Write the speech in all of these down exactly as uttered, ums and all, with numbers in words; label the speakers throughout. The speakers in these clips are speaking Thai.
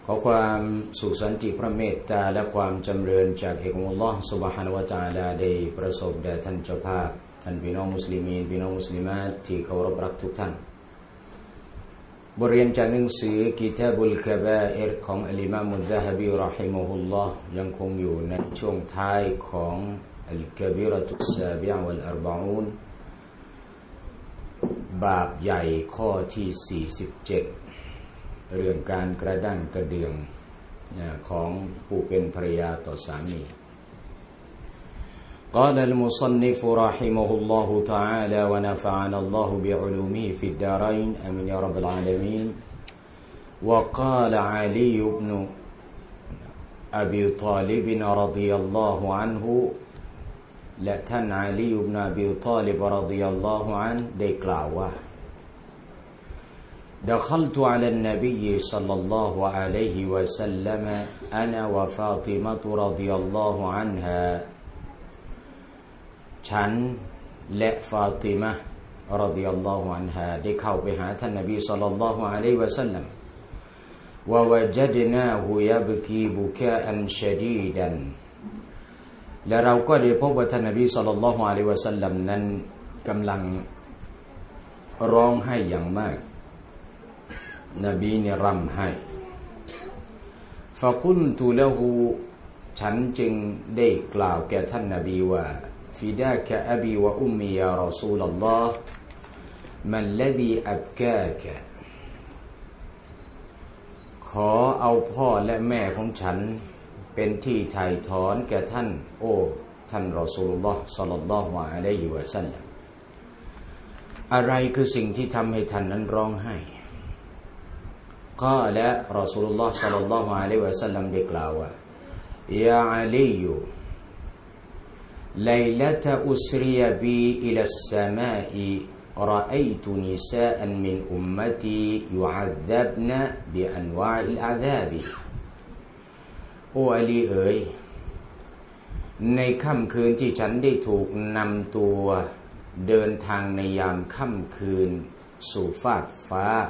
Speaker 1: ขอความสุขสันติพระเมตตาและความจำเริญจากเอกองค์อัลลอฮฺซุบฮานะฮูวะตะอาลาได้ประสบแด่ท่านเจ้าภาพท่านพี่น้องมุสลิมีนพี่น้องมุสลิมาตที่เคารพรักทุกท่านบทเรียนจากหนังสือกิตาบุลกะบาอิรของอัลอิมามอัซซะฮะบีเราะฮิมะฮุลลอฮ์ยังคงอยู่ในช่วงท้ายของอัลกะบีเราะตุสซาบิอะฮ์วัลอัรบะอูนบาปใหญ่ข้อที่สี่สิบเจ็ดเรื่องการกระด้างกระเดื่องของผู้เป็นภรรยาต่อสามี قال المصنف رحمه الله تعالى ونفعنا الله بعلومه في الدارين آمين يا رب العالمين وقال علي بن أبي طالب رضي الله عنه และท่านอาลีอิบนุอบีฏอลิบรอฎิยัลลอฮุอันฮุได้กล่าวว่าدخلت على النبي صلى الله عليه وسلم أنا وفاطمة رضي الله عنها ฉันและฟาติมะห์รอฎิยัลลอฮุอันฮาได้เข้าไปหาท่านนบีศ็อลลัลลอฮุอะลัยฮิวะซัลลัมวะวะจัดนาฮูยับกีบุกาอันชะดีดันและเราก็ได้พบว่าท่านนบีศ็อลลัลลอฮุอะลัยฮิวะซัลลัมนั้นกำลังร้องไห้อย่างมากนบีเนี่ยร่ำไห้ฟะกุลตุละฮูฉันจึงได้กล่าวแก่ท่านนบีว่าฟิดากะอบีวะอุมมียารอซูลัลลอฮ์มัลลซีอับกากะขอเอาพ่อและแม่ของฉันเป็นที่ไถ่ถอนแก่ท่านโอ้ท่านรอซูลุลลอฮ์ศ็อลลัลลอฮุอะลัยฮิวะซัลลัมอะไรคือสิ่งที่ทำให้ท่านนั้นร้องไห้ก็และรอซูลุลลอฮ์ศ็อลลัลลอฮุอะลัยฮิวะซัลลัมได้กล่าวว่ายาอาลีไลละตะอุสริยบีอิลัสสมาอิรออัยตุนิซาอันมินอุมมะตียุอัซซับนะบิอันวาอิลอาซาบิโอ้อาลีเอ๋ยในค่ำคืนที่ฉันได้ถูกนำตัวเดินทางในยามค่ำคืนสู่ฟากฟ้า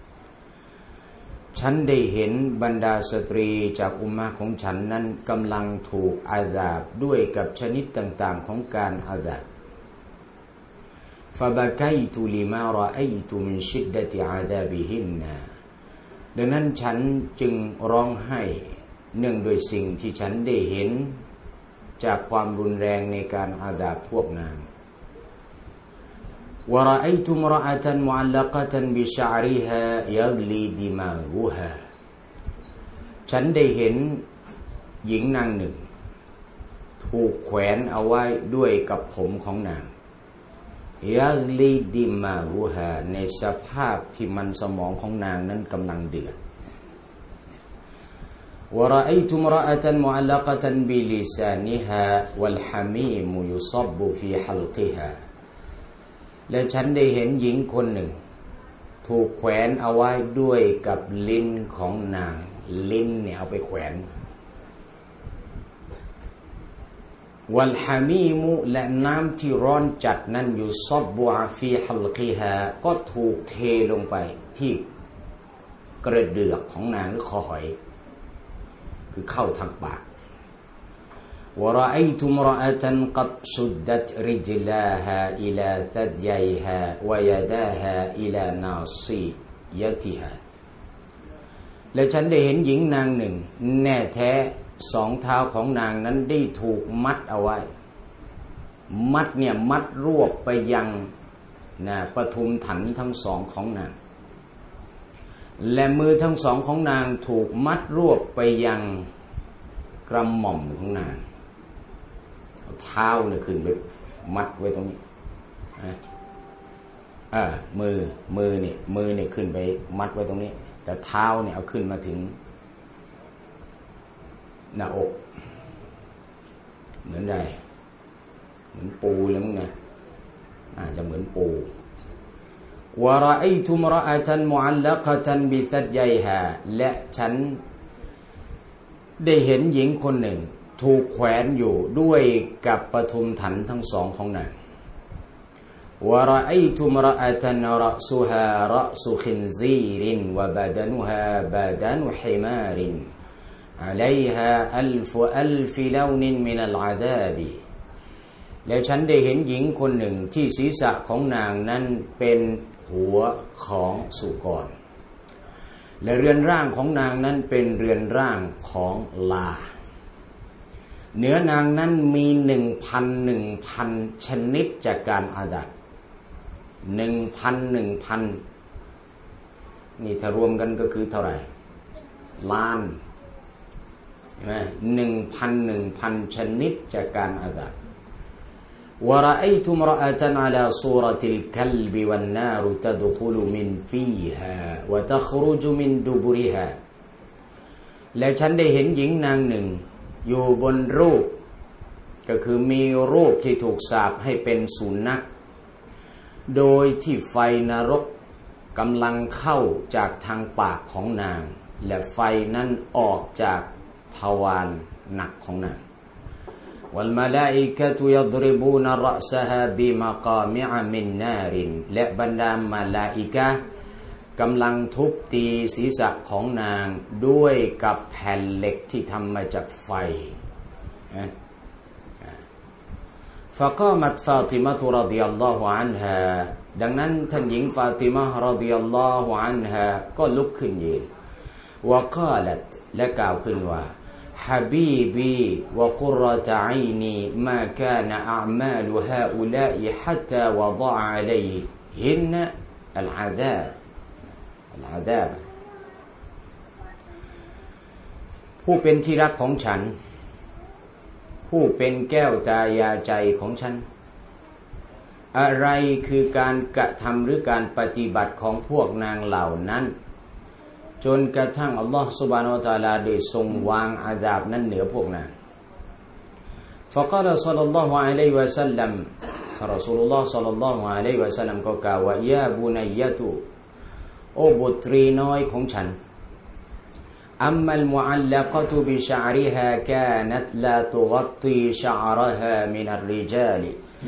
Speaker 1: ฉันได้เห็นบรรดาสตรีจากอุมมะของฉันนั้นกำลังถูกอาซาบด้วยกับชนิดต่างๆของการอาซาบฟะบะกัยตุลิมารออัยตุมินชิดดะติอาซาบิฮินนะดังนั้นฉันจึงร้องไห้เนื่องโดยสิ่งที่ฉันได้เห็นจากความรุนแรงในการอาซาบพวกนางورأيت امرأة معلقة بشعرها يغلي دماغها ฉันได้เห็นหญิงนางหนึ่งถูกแขวนเอาไว้ด้วยกับผมของนางยักลีดิมารูฮาในสภาพที่มันสมองของนางนั้นกำลังเดือดورأيت امرأة معلقة بلسانها والحميم يصب في حلقهاและฉันได้เห็นหญิงคนหนึ่งถูกแขวนเอาไว้ด้วยกับลิ้นของนางลิ้นเนี่ยเอาไปแขวนวัลฮามีมุและน้ำที่ร้อนจัดนั้นอยู่ซอบบัวฟีฮัลกีฮาก็ถูกเทลงไปที่กระเดือกของนางหรือคอหอยคือเข้าทางปากورأيت امرأة قد شدت رجلاها إلى ثدييها ويداها إلى ناصيتها และฉันได้เห็นหญิงนางหนึ่งแน่แท้สองเท้าของนางนั้นได้ถูกมัดเอาไว้มัดเนี่ยมัดรวบไปยังนะปทุมถันทั้งสองของนางและมือทั้งสองของนางถูกมัดรวบไปยังกระหม่อมของนางเท้าเนี่ยขึ้นไปมัดไว้ตรงนี้นะอ่ามือมือเนี่ยมือเนี่ยขึ้นไปมัดไว้ตรงนี้แต่เท้าเนี่ยเอาขึ้นมาถึงหน้าอกเหมือนไรเหมือนปูแล้วมั้งนะอาจจะเหมือนปูวะรออัยตุมรออะตันมุอัลลักะตันบิซัดยัยฮาและฉันได้เห็นหญิงคนหนึ่งถูกแขวนอยู่ด้วยกับปทุมถันทั้งสองของนาง ورأيت امرأة رأسها رأس خنزير وبدنها بدن حمار عليها ألف ألف لون من العذاب และฉันได้เห็นหญิงคนหนึ่งที่ศีรษะของนางนั้นเป็นหัวของสุกรและเรือนร่างของนางนั้นเป็นเรือนร่างของลาเนื้อนางนั้นมีหนึ่งพันหนึ่งพันชนิดจากการอาดับหนึ่งพันหนึ่งพันนี่ถ้ารวมกันก็คือเท่าไหร่ล้านใช่ไหมหนึ่งพันหนึ่งพันชนิดจากการอาดับورأيت امرأة على صورة الكلب والنار تدخل من فيها وتخرج من دبرها และฉันได้เห็นหญิงนางหนึ่งอยู่บนรูปก็คือมีรูปที่ถูกสาปให้เป็นสุนัขโดยที่ไฟนรกกำลังเข้าจากทางปากของนางและไฟนั้นออกจากทวารหนักของนางوالملائكة يضربون رأسها بمقامع من نار และบรรดามาลาอิกะห์กำลังทุบตีศีรษะของนางด้วยกับแผ่นเหล็กที่ทำมาจากไฟ فقامت فاطمة رضي الله عنها ดังนั้นท่านหญิงฟาติมะห์รอฎิยัลลอฮุอันฮาก็ลุกขึ้นยืน وقالت และกล่าวขึ้นว่าحبيبي وقرة عيني ما كان أعمال هؤلاء حتى وضع عليهن العذاب العذاب ผู้เป็นที่รักของฉันผู้เป็นแก้วตายาใจของฉันอะไรคือการกระทำหรือการปฏิบัติของพวกนางเหล่านั้นจนกระทั่งอัลลอฮฺซุบฮานะฮูวะตะอาลาได้ทรงวางอาซาบนั้นเหนือพวกนาง فقال صلى الله عليه وسلم รอซูลุลลอฮ์ศ็อลลัลลอฮุอะลัยฮิวะซัลลัมก็กล่าวว่ายาบุนัยยะตุโอ้บุตรีน้อยของฉันอัมมัลมุอัลลักะตุบิชะอริฮากานัตลาตุกัตตีชะอรฮามินัรริจาล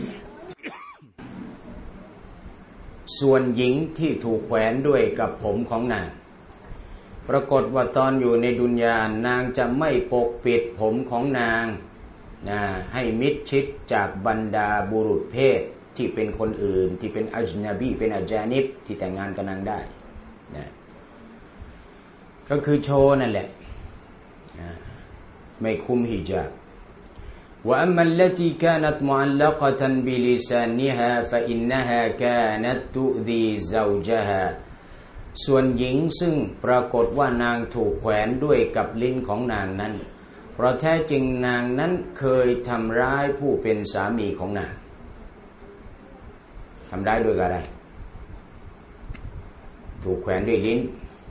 Speaker 1: ส่วนหญิงที่ถูกแขวนด้วยกับผมของนางปรากฏว่าตอนอยู่ในดุนยานางจะไม่ปกปิดผมของนางนะให้มิดชิดจากบรรดาบุรุษเพศที่เป็นคนอื่นที่เป็นอัจนบีเป็นอาจานิบที่แต่งงานกับนางได้นะก็คือโชว์นั่นแหละนะไม่คุมฮิญาบว่าอัมมัลลตีกานัตมุอัลลักะตันบิลิซานิฮาฟะอินนะฮากานัตตุดีซาวจฮาส่วนหญิงซึ่งปรากฏว่านางถูกแขวนด้วยกับลิ้นของนางนั้นเพราะแท้จริงนางนั้นเคยทำร้ายผู้เป็นสามีของนางทำร้ายด้วยอะไรถูกแขวนด้วยลิ้น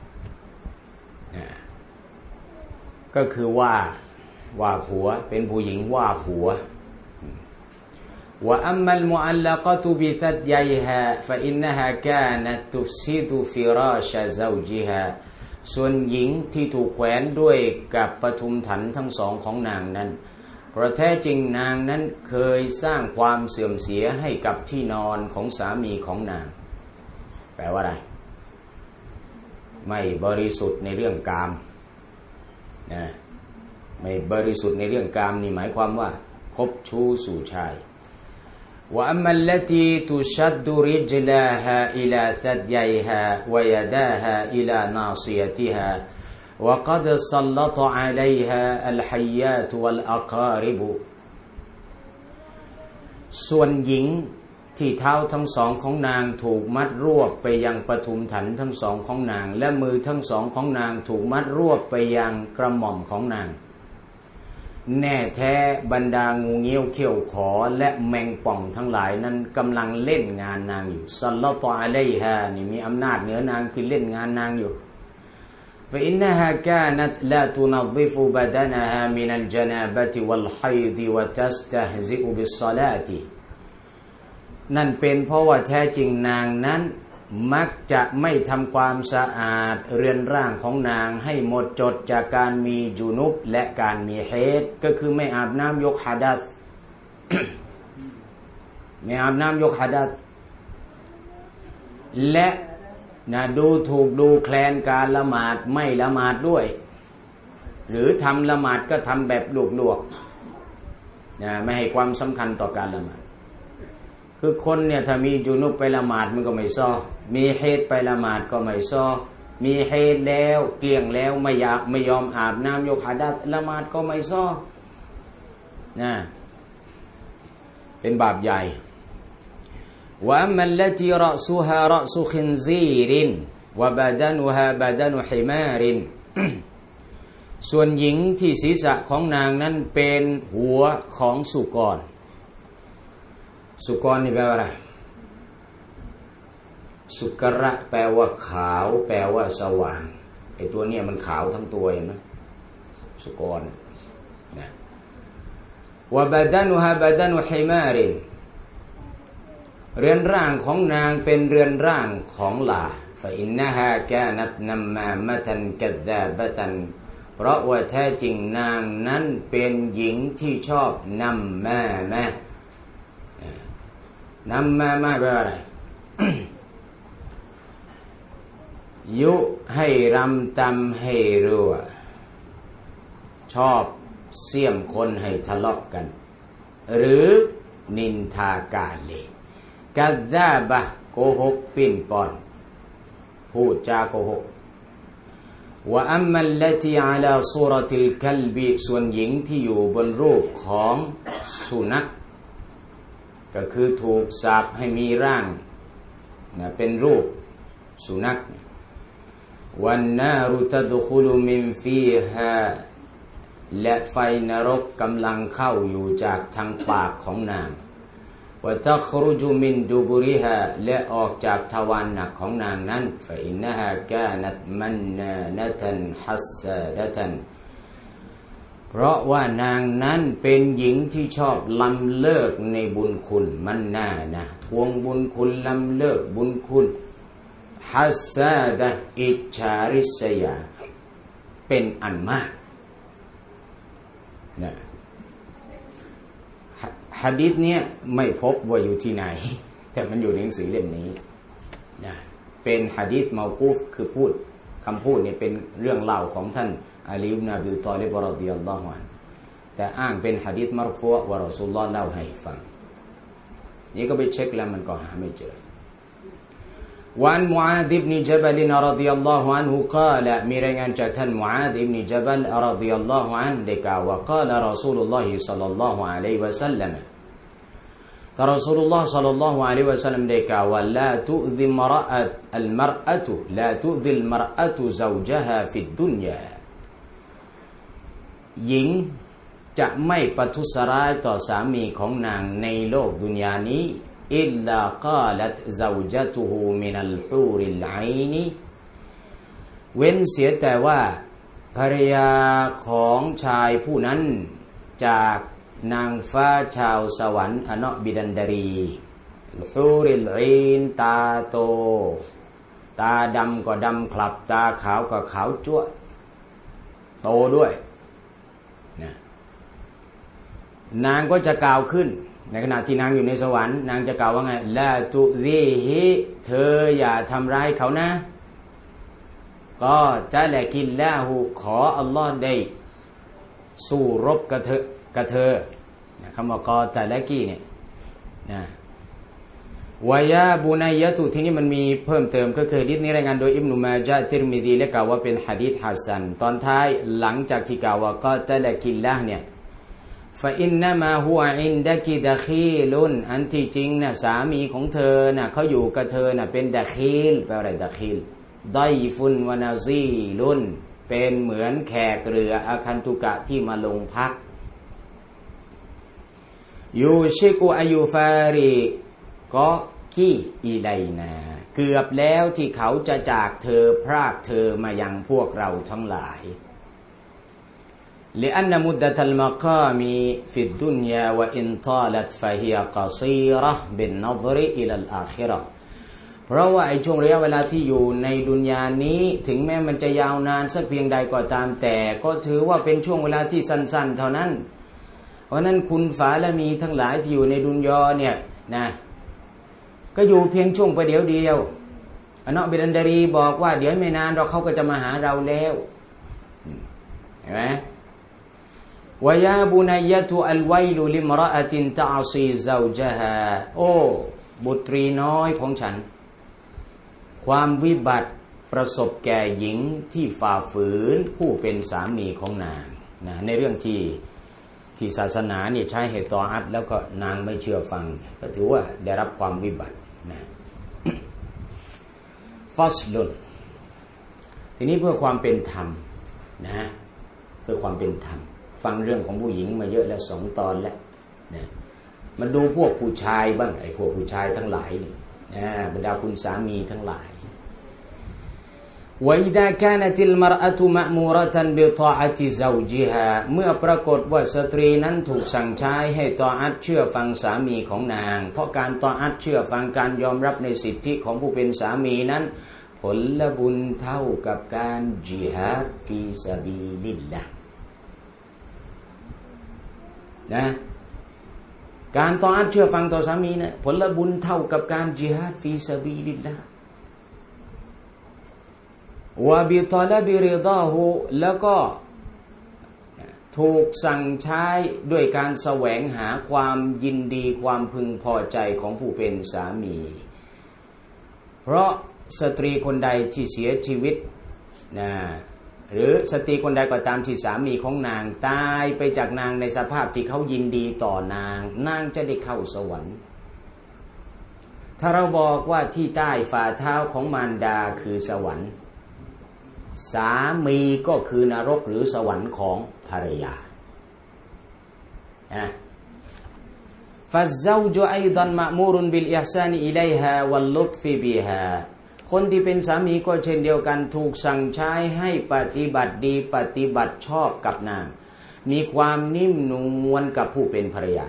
Speaker 1: ก็คือว่าว่าผัวเป็นผู้หญิงว่าผัวوأما المعلقة بثدييها فإنها كانت تفسد فراش زوجها ส่วนหญิงที่ถูกแขวนด้วยกับปทุมถันทั้งสองของนางนั้นเพราะแท้จริงนางนั้นเคยสร้างความเสื่อมเสียให้กับที่นอนของสามีของนางแปลว่าอะไรไม่บริสุทธิ์ในเรื่องกามนะไม่บริสุทธิ์ในเรื่องกามนี่หมายความว่าคบชู้สู่ชายوأما التي تشد رجلها إلى ثدييها ويداها إلى ناصيتها وقد سلط عليها الحيات والأقارب ส่วนหญิงที่เท้าทั้งสองของนางถูกมัดรวบไปยังปทุมถันทั้งสองของนางและมือทั้งสองของนางถูกมัดรวบไปยังกระหม่อมของนางแน่แท้บรรดางูเงี้ยวเขี้ยวขอและแมงป่องทั้งหลายนั้นกำลังเล่นงานนางอยู่ซัลลัตอะลัยฮานี่มีอำนาจเหนือนางคือเล่นงานนางอยู่ฟะอินนะฮากานัตลาตุนัฎิฟุบะดะนะฮามินัลญะนาบะติวัลไฮฎิวะตัสตะฮซิอุบิศศอลาตินั่นเป็นเพราะว่าแท้จริงนางนั้นมักจะไม่ทำความสะอาดเรือนร่างของนางให้หมดจดจากการมีจุนุบและการมีเฮดก็คือไม่อาบน้ำยกหะดัษ ไม่อาบน้ำยกหะดัษและนะดูถูกดูแคลนการละหมาดไม่ละหมาดด้วยหรือทำละหมาดก็ทำแบบลวกๆนะไม่ให้ความสำคัญต่อการละหมาดคือคนเนี่ยถ้ามีจุนุบไปละหมาดมันก็ไม่ซ้อมีเฮดไปละหมาดก็ไม่ซ้อมีเฮดแล้วเกลี้ยงแล้วไม่อยากไม่ยอมอาบน้ำยกหะดัษละหมาดก็ไม่ซ้อนะเป็นบาปใหญ่ว่ามันละที่รอซุฮารอซุขินซีรินวะบาดานุฮาบาดานุฮิมาริน ส่วนหญิงที่ศีรษะของนางนั้นเป็นหัวของสุกรสุกรนี่แปลว่าอะไรสุกระแปลว่าขาวแปลว่าสว่างไอ้ตัวเนี้ยมันขาวทั้งตัวเห็นไหมสุกรนะวะบาดานุฮาบาดานุฮิมารินเรือนร่างของนางเป็นเรือนร่างของลาฟะอินนะฮากานัตนัมมามะตันกัซซาบะตันเพราะว่าแท้จริงนางนั้นเป็นหญิงที่ชอบนำมามะนำมามะแปลว่าอะไร ยุให้รำตำให้รั่วชอบเสี่ยมคนให้ทะเลาะกันหรือนินทากาเลกัซซาบะโกหกปิ้นป้อนพูดจาโกหกว่าอัมมัลลตีอาลาซูรติลคัลบีส่วนหญิงที่อยู่บนรูปของสุนัขก็คือถูกสาปให้มีร่างนะเป็นรูปสุนัขวันนารุตดคุลุมินฟีฮาและไฟนรกกำลังเข้าอยู่จากทางปากของนางวะตัครุจุมินดูบุริฮาและออกจากทวารหนักของนางนั้นฟะอินนะฮากานัตมันนานะตันฮัสซาดะตันเพราะว่านางนั้นเป็นหญิงที่ชอบล้ำเลิกในบุญคุณมันน่านะทวงบุญคุณล้ำเลิกบุญคุณฮัสซาดะอิจฉาริษยาเป็นอันมากนะหะดีษเนี้ยไม่พบว่าอยู่ที่ไหนแต่มันอยู่ในหนังสือเล่มนี้นะเป็นหะดีษเมากูฟคือพูดคำพูดเนี่ยเป็นเรื่องเล่าของท่านอาลีอิบนุอบีฏอลิบรอฎิยัลลอฮุอันฮุแต่อ้างเป็นหะดีษมัรฟูอ์ว่ารอซูลุลลอฮ์เล่าให้ฟังนี่ก็ไปเช็คแล้วมันก็หาไม่เจอวันมุอาซ อิบนุญะบัลรอฎิยัลลอฮุอันฮุกล่าวมีรายงานจากท่านมุอาซ อิบนุญะบัลรอฎิยัลลอฮุอันฮุได้กล่าวว่ากล่าวรอซูลุลลอฮิศ็อลลัลลอฮุอะลัยฮิวะซัลลัมท่านรอซูลุลลอฮ์ศ็อลลัลลอฮุอะลัยฮิวะซัลลัมได้กล่าวว่าลาตุซิมรอะอะอัลมรอะตุลาตุซิลมรอะตุซาวจฮาฟิดดุนยาหญิงจะไม่ประทุษร้ายต่อสามีของนางในโลกดุนยานี้อิลลากาลัตซาวจตุฮูมินัลฮูริลไอนีเว้นเสียแต่ว่าภรรยาของชายผู้นั้นจากนางฟ้าชาวสวรรค์อนะบิดันดารีฮูริลไอนตาโตตาดำก็ดำคลับตาขาวก็ขาวจั๊วะโตด้วยนะนางก็จะกล่าวขึ้นในขณะที่นางอยู่ในสวรรค์นางจะกล่าวว่าไงลาตุซีฮิเธออย่าทำร้ายเขานะก็จะแลกินละหูขออัลลอฮ์ได้สู้รบกับเธอกับเธอคำว่ากอแต่ละกี้เนี่ยนะวายาบุนัยยะตุที่นี่มันมีเพิ่มเติมก็คือหะดีษนี้รายงานโดยอิบนุมาญะฮ์ติรมิซีและกล่าวว่าเป็นหะดีษฮัสซันตอนท้ายหลังจากที่กล่าวว่ากอแต่ละกินละเนี่ยฟะอินนะมาฮุอะอินดะกิดะคีลุนอันที่จริงน่ะสามีของเธอน่ะเขาอยู่กับเธอน่ะเป็นดะคีลแปลว่าอะไรดะคีลดอยฟุนวะนาซีลุนเป็นเหมือนแขกเรืออาคันตุกะที่มาลงพักยูชิกุอายุฟาริก็กีอิไลนาเกือบแล้วที่เขาจะจากเธอพรากเธอมายังพวกเราทั้งหลายلأن مدة المقام في الدنيا وإن طالت فهي قصيرة بالنظر إلى الآخرة เพราะว่าไอ้ช่วงระยะเวลาที่อยู่ในดุนยานี้ถึงแม้มันจะยาวนานสักเพียงใดก็ตามแต่ก็ถือว่าเป็นช่วงเวลาที่สั้นๆเท่านั้นเพราะนั้นคุณฝาละมีทั้งหลายที่อยู่ในดุนยาเนี่ยนะก็อยู่เพียงช่วงประเดี๋ยวเดียวอันนอบิดันดารีบอกว่าเดี๋ยวไม่นานเราเขาก็จะมาหาเราแล้วเห็นไหมวายาบุนัยยะตุอัลไวลุลิมรออะตินตะอซีซาวจฮาโอ้บุตรีน้อยของฉันความวิบัติประสบแก่หญิงที่ฝ่าฝืนผู้เป็นสามีของนางนะในเรื่องที่ที่ศาสนาเนี่ยใช้ให้ตออัตแล้วก็นางไม่เชื่อฟังก็ถือว่าได้รับความวิบัตินะฟัสลุนทีนี้เพื่อความเป็นธรรมนะเพื่อความเป็นธรรมฟังเรื่องของผู้หญิงมาเยอะแล้วสองตอนแล้วนะมาดูพวกผู้ชายบ้างไอ้พวกผู้ชายทั้งหลายนะบรรดาคุณสามีทั้งหลายوإذا كانت المرأة مأمورة بطاعة زوجها เมื่อปรากฏว่าสตรีนั้นถูกสั่งใช้ให้ตออัตเชื่อฟังสามีของนางเพราะการตออัตเชื่อฟังการยอมรับในสิทธิของผู้เป็นสามีนั้นผลบุญเท่ากับการญิฮาดฟีซะบีลิลลาห์นะการตออัตเชื่อฟังต่อสามีนะผลบุญเท่ากับการญิฮาดฟีซะบีลิลลาห์วะบิตอลบิริฎอฮุแล้วก็ถูกสั่งใช้ด้วยการแสวงหาความยินดีความพึงพอใจของผู้เป็นสามีเพราะสตรีคนใดที่เสียชีวิตนะหรือสตรีคนใดก็ตามที่สามีของนางตายไปจากนางในสภาพที่เขายินดีต่อนางนางจะได้เข้าสวรรค์ถ้าเราบอกว่าที่ใต้ฝ่าเท้าของมารดาคือสวรรค์สามีก็คือนรกหรือสวรรค์ของภรรยานะฟัซซาวจุอัยดันมะมูรุนบิลอิห์ซานิอิลัยฮาวัลลุตฟิบิฮาคนที่เป็นสามีก็เช่นเดียวกันถูกสั่งใช้ให้ปฏิบัติดีปฏิบัติชอบกับนางมีความนิ่มนวลกับผู้เป็นภรรยา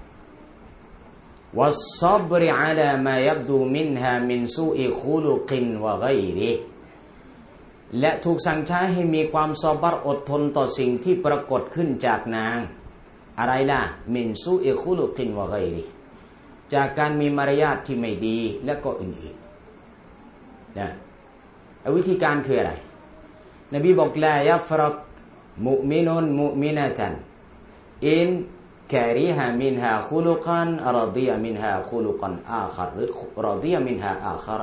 Speaker 1: วัศซับริอะลามายับดูมินฮามินซูอิคุลุกินวะฆอยริและถูกสั่งใช้ให้มีความซอบัรอดทนต่อสิ่งที่ปรากฏขึ้นจากนางอะไรล่ะมินซูอิคุลุกินวะฆอยริจากการมีมารยาทที่ไม่ดีและก็อื่นๆนะวิธีการคืออะไรนบีบอกลายัฟรักมุมินุนมุมินะตันอินกะริฮะมินฮาคุลุกันรอฎิยะมินฮาคุลุกันอาคัรหรือรอฎิยะมินฮาอาคัร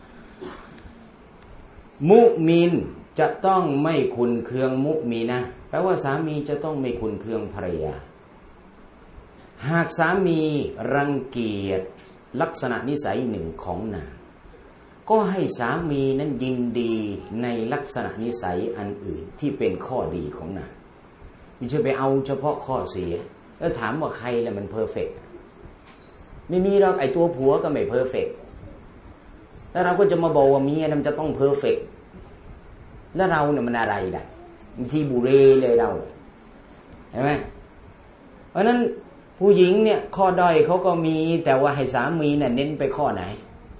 Speaker 1: มุมินจะต้องไม่ขุนเคืองมุมีนะแปลว่าสามีจะต้องไม่ขุนเคืองภรรยาหากสามีรังเกียจลักษณะนิสัยหนึ่งของนางก็ให้สามีนั้นยินดีในลักษณะนิสัยอันอื่นที่เป็นข้อดีของนางไม่ใช่ไปเอาเฉพาะข้อเสียแล้วถามว่าใครแล้วมันเพอร์เฟกต์ไม่มีหรอกไอ้ตัวผัวก็ไม่เพอร์เฟกต์แล้วเราก็จะมาบอกว่าเมียมันจะต้องเพอร์เฟกต์แล้วเราเนี่ยมันอะไรล่ะบางทีบุเรเลยเราเห็นไหมเพราะนั้นผู้หญิงเนี่ยข้อด้อยเขาก็มีแต่ว่าให้สามีเนี่ยเน้นไปข้อไหน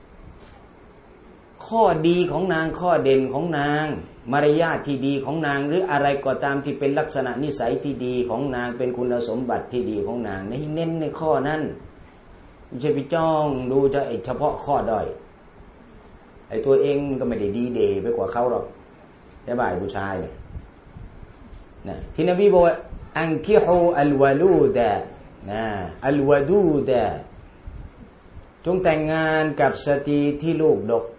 Speaker 1: ข้อดีของนางข้อเด่นของนางมารยาทที่ดีของนางหรืออะไรก็ตามที่เป็นลักษณะนิสัยที่ดีของนางเป็นคุณสมบัติที่ดีของนางให้เน้นในข้อนั้นไม่ใช่ไปจ้องดูจะเฉพาะข้อด้อยไอ้ตัวเองก็ไม่ได้ดีเดย์ไปกว่าเขาหรอกใช่ป่ะผู้ชายเนี่ยนะที่นบีบอกว่าอันกิฮูอัลวาลูดะนะอัลวาดูดะจงแต่งงานกับสตรีที่ลูกดก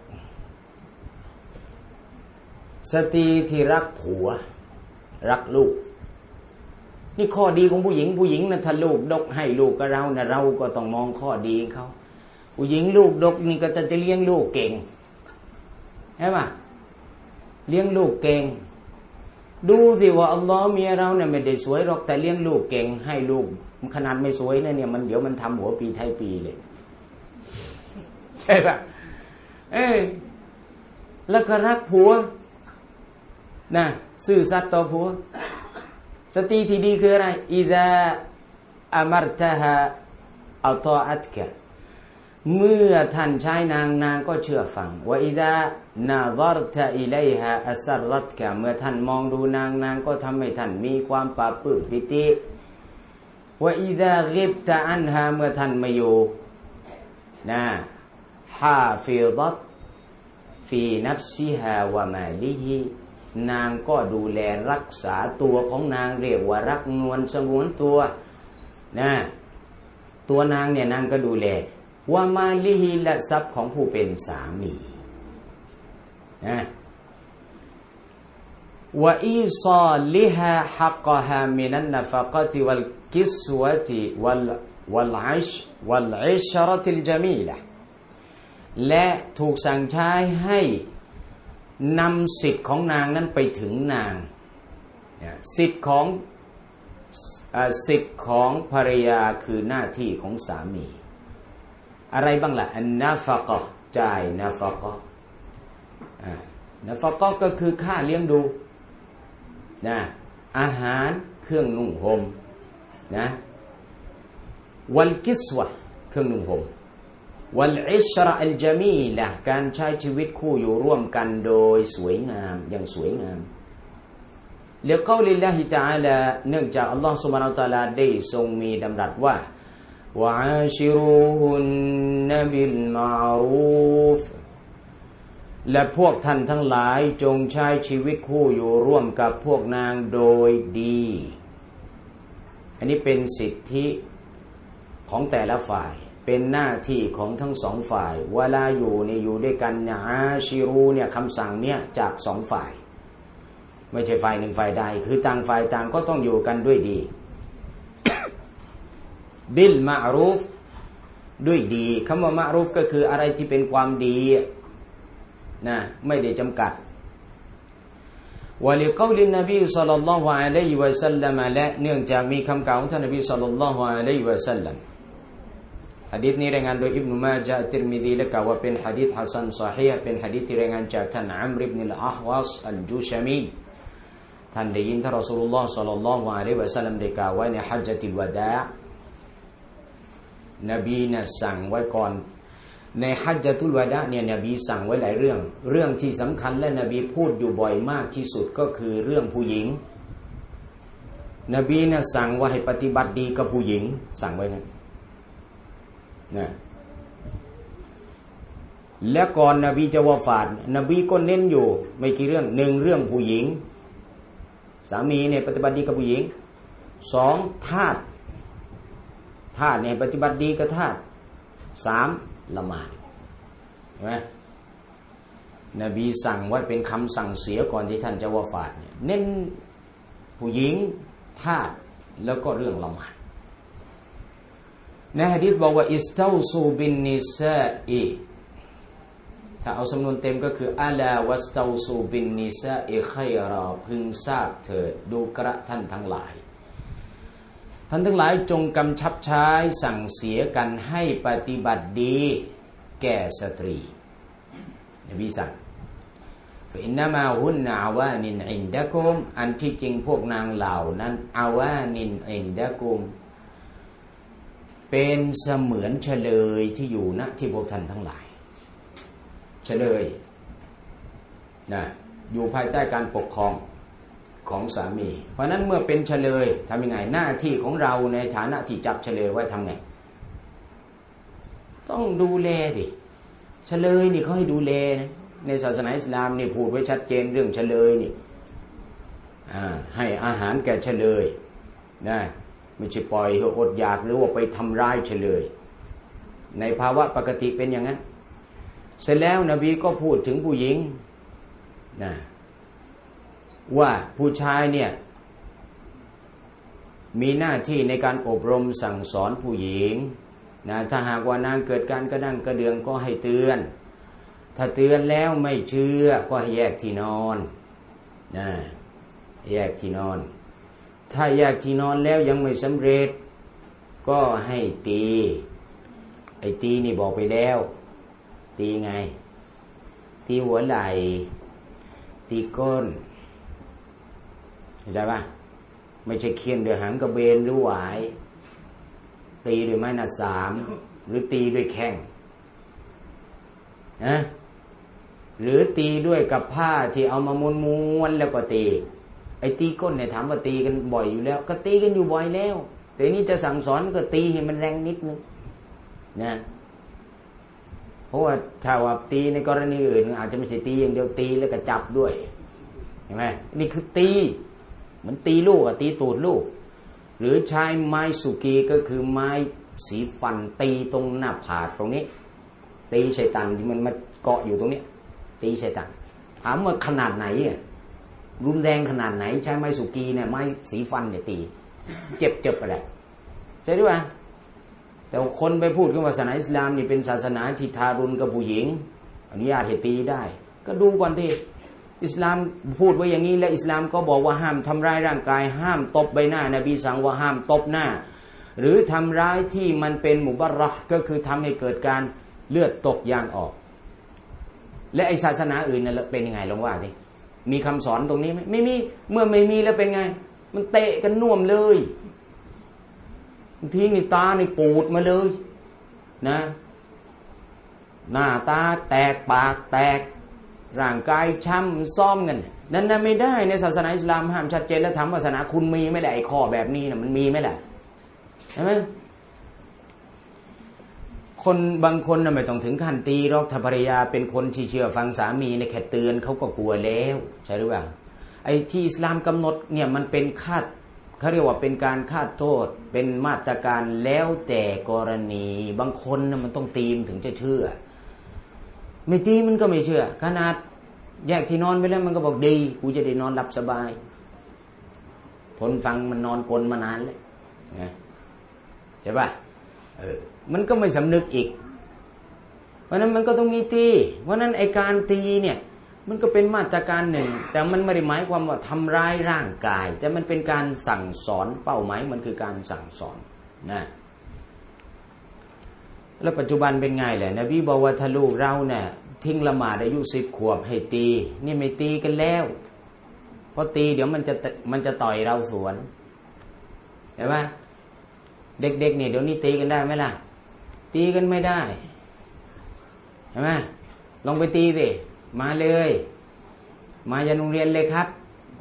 Speaker 1: สตรีที่รักผัวรักลูกนี่ข้อดีของผู้หญิงผู้หญิงนะถ้าลูกดกให้ลูกกับเรานะเราก็ต้องมองข้อดีเขาผู้หญิงลูกดกนี่ก็จะจะเลี้ยงลูกเก่งใช่ไหมเลี้ยงลูกเก่งดูสิว่าอัลลอฮ์เมียเราเนี่ยไม่ได้สวยหรอกแต่เลี้ยงลูกเก่งให้ลูกขนาดไม่สวยนะเนี่ยมันเดี๋ยวมันทำหัวปีไทยปีเลยใช่ป่ะเอ้แล้วก็รักผัวนะซื่อสัตย์ต่อผัวสตรีที่ดีคืออะไรอิซาอัมรตะฮาอัตออัตกะเมื่อท่านใช้นางนางก็เชื่อฟังว่าอิซานาซัรตะอิลัยฮาอัสรัตกะเมื่อท่านมองดูนางนางก็ทำให้ท่านมีความปราบปลื้มปิติว่าอิซากิบตะอันฮาเมื่อท่านไม่อยู่นะฮาฟิฎัตฟีนัฟซิฮาวะมาลิฮินางก็ดูแลรักษาตัวของนางเรียกว่ารักนวลสงวนตัวนะตัวนางเนี่ยนางก็ดูแลวะมาลิฮิและทรัพย์ของผู้เป็นสามีนะวะอีซาลิฮาฮักกะฮามินันนะฟะกะติวัลกิสวะติวัลวัลอิชวัลอิชเราะติลญะมีละห์และถูกสั่งใช้ให้นำสิทธิ์ของนางนั้นไปถึงนางสิทธิ์ของสิทธิ์ของภรรยาคือหน้าที่ของสามีอะไรบ้างล่ะอันนาฟะกะห์จ่ายนาฟะกะห์นาฟะกะห์ก็คือค่าเลี้ยงดูนะอาหารเครื่องนุ่งห่มนะวัลกิสวะเครื่องนุ่งห่มวัลอิชเราะอัลญะมีละห์การใช้ชีวิตคู่อยู่ร่วมกันโดยสวยงามอย่างสวยงามเรื่องกล่าวลิลลาฮิตะอาลาเนื่องจากอัลลอฮฺซุบฮานะฮูวะตะอาลาได้ทรงมีดำรัสว่าวะอาชิรูฮุนนะบิลมะอ์รูฟและพวกท่านทั้งหลายจงใช้ชีวิตคู่อยู่ร่วมกับพวกนางโดยดีอันนี้เป็นสิทธิของแต่ละฝ่ายเป็นหน้าที่ของทั้งสองฝ่ายเวลาอยู่เนี่ยอยู่ด้วยกันนะอาชิรูเนี่ยคำสั่งเนี่ยจากสองฝ่ายไม่ใช่ฝ่ายหนึ่งฝ่ายใดคือต่างฝ่ายต่างก็ต้องอยู่กันด้วยดี บิลมะอ์รูฟด้วยดีคำว่ามะอ์รูฟก็คืออะไรที่เป็นความดีนะไม่ได้จำกัดวะลิกอลินนบีศ็อลลัลลอฮุอะลัยฮิวะซัลลัมและเนื่องจากมีคำกล่าวของท่านนบีศ็อลลัลลอฮุอะลัยฮิวะซัลลัมหะดีษนี้รายงานโดยอิบนุมาญะห์ติรมิซีและกล่าวว่าเป็นหะดีษฮัสซันซอฮีฮ์เป็นหะดีษที่รายงานจากท่านอัมรอิบนุลอะฮวัซอัลจุชามีท่านได้ยินท่านรอซูลุลลอฮ์ศ็อลลัลลอฮุอะลัยฮิวะซัลลัมได้กล่าวไว้ในฮัจญะตุลวะดาอ์นบีเนี่ยสั่งไว้ก่อนในฮัจญะตุลวะดาอ์เนี่ยนบีสั่งไว้หลายเรื่องเรื่องที่สำคัญและนบีพูดอยู่บ่อยมากที่สุดก็คือเรื่องผู้หญิงนบีเนี่ยสั่งว่าให้ปฏิบัติดีกับผู้หญิงสั่งไว้งั้นนะและก่อนนบีจะวะฟาตนบีก็เน้นอยู่ไม่กี่เรื่องหนึ่งเรื่องผู้หญิงสามีเนี่ยปฏิบัติดีกับผู้หญิงสองทาสทาสเนี่ยปฏิบัติดีกับทาสสามละหมาดเห็นไหมนบีสั่งไว้เป็นคำสั่งเสียก่อนที่ท่านจะวะฟาตเนี่ยเน้นผู้หญิงทาสแล้วก็เรื่องละหมาดในหะดีษบอกว่าอิสตาวซูบินนิซาอิถ้าเอาสำนวนเต็มก็คืออะลาวัสตาวซูบินนิซาอิคัยรอพึงทราบเถิดดูกระท่านทั้งหลายท่านทั้งหลายจงกำชับใช้สั่งเสียกันให้ปฏิบัติดีแก่สตรีนบีสั่งฟะอินนามาฮุนนะอาวานินอินดะกุมอันที่จริงพวกนางเหล่านั้นอาวานินอินดะกุมเป็นเสมือนเฉลยที่อยู่ณที่พวกท่านทั้งหลายเฉลยนะอยู่ภายใต้การปกครองของสามีเพราะนั้นเมื่อเป็นเฉลยทำยังไงหน้าที่ของเราในฐานะที่จับเฉลยไว้ทำไงต้องดูแลดิเฉลยนี่เขาให้ดูแลนะในศาสนาอิสลามนี่พูดไว้ชัดเจนเรื่องเฉลยนี่ให้อาหารแก่เฉลยนะไม่ใช่ปล่อยให้อดอยากหรือว่าไปทำร้ายเฉลยในภาวะปกติเป็นอย่างนั้นเสร็จแล้วนบีก็พูดถึงผู้หญิงนะว่าผู้ชายเนี่ยมีหน้าที่ในการอบรมสั่งสอนผู้หญิงนะถ้าหากว่านางเกิดการกระดั้งกระเดืองก็ให้เตือนถ้าเตือนแล้วไม่เชื่อก็ให้แยกที่นอนนะแยกที่นอนถ้าแยกที่นอนแล้วยังไม่สำเร็จก็ให้ตีไอ้ตีนี่บอกไปแล้วตีไงตีหัวไหล่ตีก้นเข้าใจป่ะไม่ใช่เคี่ยนด้วยหางกระเบนหรือหวายตีด้วยไม้หน้าสามหรือตีด้วยแข้งนะหรือตีด้วยกับผ้าที่เอามาม้วนๆแล้วก็ตีไอ้ตีก้นเนี่ยถามว่าตีกันบ่อยอยู่แล้วก็ตีกันอยู่บ่อยแล้วแต่นี่จะสั่งสอนก็ตีให้มันแรงนิดนึงนะเพราะว่าถ้าว่าตีในกรณีอื่นอาจจะไม่ใช่ตีอย่างเดียวตีแล้วก็จับด้วยเห็นไหมนี่คือตีเหมือนตีลูกอะตีตูดลูกหรือใช้ไม้สุกีก็คือไม้สีฟันตีตรงหน้าผากตรงนี้ตีชัยตันที่มันมาเกาะอยู่ตรงนี้ตีชัยตันถามว่าขนาดไหนอ่ะรุนแรงขนาดไหนใช้ไม้สุกีเนี่ยไม้สีฟันเนี่ยตีเจ็บเจ็บอะไรใช่หรือเปล่าแต่คนไปพูดกันว่าศาสนาอิสลามนี่เป็นศาสนาที่ทารุณกับผู้หญิงอนุญาตให้ตีได้ก็ดูก่อนที่อิสลามพูดไว้อย่างนี้และอิสลามก็บอกว่าห้ามทำร้ายร่างกายห้ามตบใบหน้านบีสั่งว่าห้ามตบหน้าหรือทำร้ายที่มันเป็นมุบารเราะห์ก็คือทำให้เกิดการเลือดตกยางออกและไอศาสนาอื่นน่ะเป็นยังไงลองว่าดิมีคำสอนตรงนี้ไหมไม่มีเมื่อไม่มีแล้วเป็นไงมันเตะกันน่วมเลยบางทีนี่ตานี่ปูดมาเลยนะหน้าตาแตกปากแตกร่างกายช้ำซ่อมกันนั่นน่ะไม่ได้ในศาสนาอิสลามห้ามชัดเจนแล้วถามว่าศาสนาคุณมีไหมล่ะไอ้ข้อแบบนี้น่ะมันมีไหมล่ะใช่ไหมคนบางคนน่ะไม่ต้องถึงขั้นตีหรอกถ้าภรรยาเป็นคนที่เชื่อฟังสามีในแค่เตือนเขาก็กลัวแล้วใช่หรือเปล่าไอ้ที่อิสลามกำหนดเนี่ยมันเป็นคาดเขาเรียกว่าเป็นการคาดโทษเป็นมาตรการแล้วแต่กรณีบางคนน่ะมันต้องตีมถึงจะเชื่อไม่ตีมันก็ไม่เชื่อขนาดแยกที่นอนไปแล้วมันก็บอกดีกูจะได้นอนหลับสบายทนฟังมันนอนกลนมานานแล้วนะใช่ป่ะเออมันก็ไม่สำนึกอีกเพราะนั้นมันก็ต้องมีตีเพราะนั้นไอการตีเนี่ยมันก็เป็นมาตรการหนึ่งแต่มันไม่ได้หมายความว่าทำร้ายร่างกายแต่มันเป็นการสั่งสอนเป้าหมายมันคือการสั่งสอนนะแล้วปัจจุบันเป็นไงแหละนบีบอกว่าถ้าลูกเราเนี่ยทิ้งละหมาดอายุสิบขวบให้ตีนี่ไม่ตีกันแล้วเพราะตีเดี๋ยวมันจะมันจะต่อยเราสวนเห็นไหมเด็กๆเนี่ยเดี๋ยวนี้ตีกันได้ไหมล่ะตีกันไม่ได้เห็นไหมลองไปตีสิมาเลยมายันโรงเรียนเลยครับ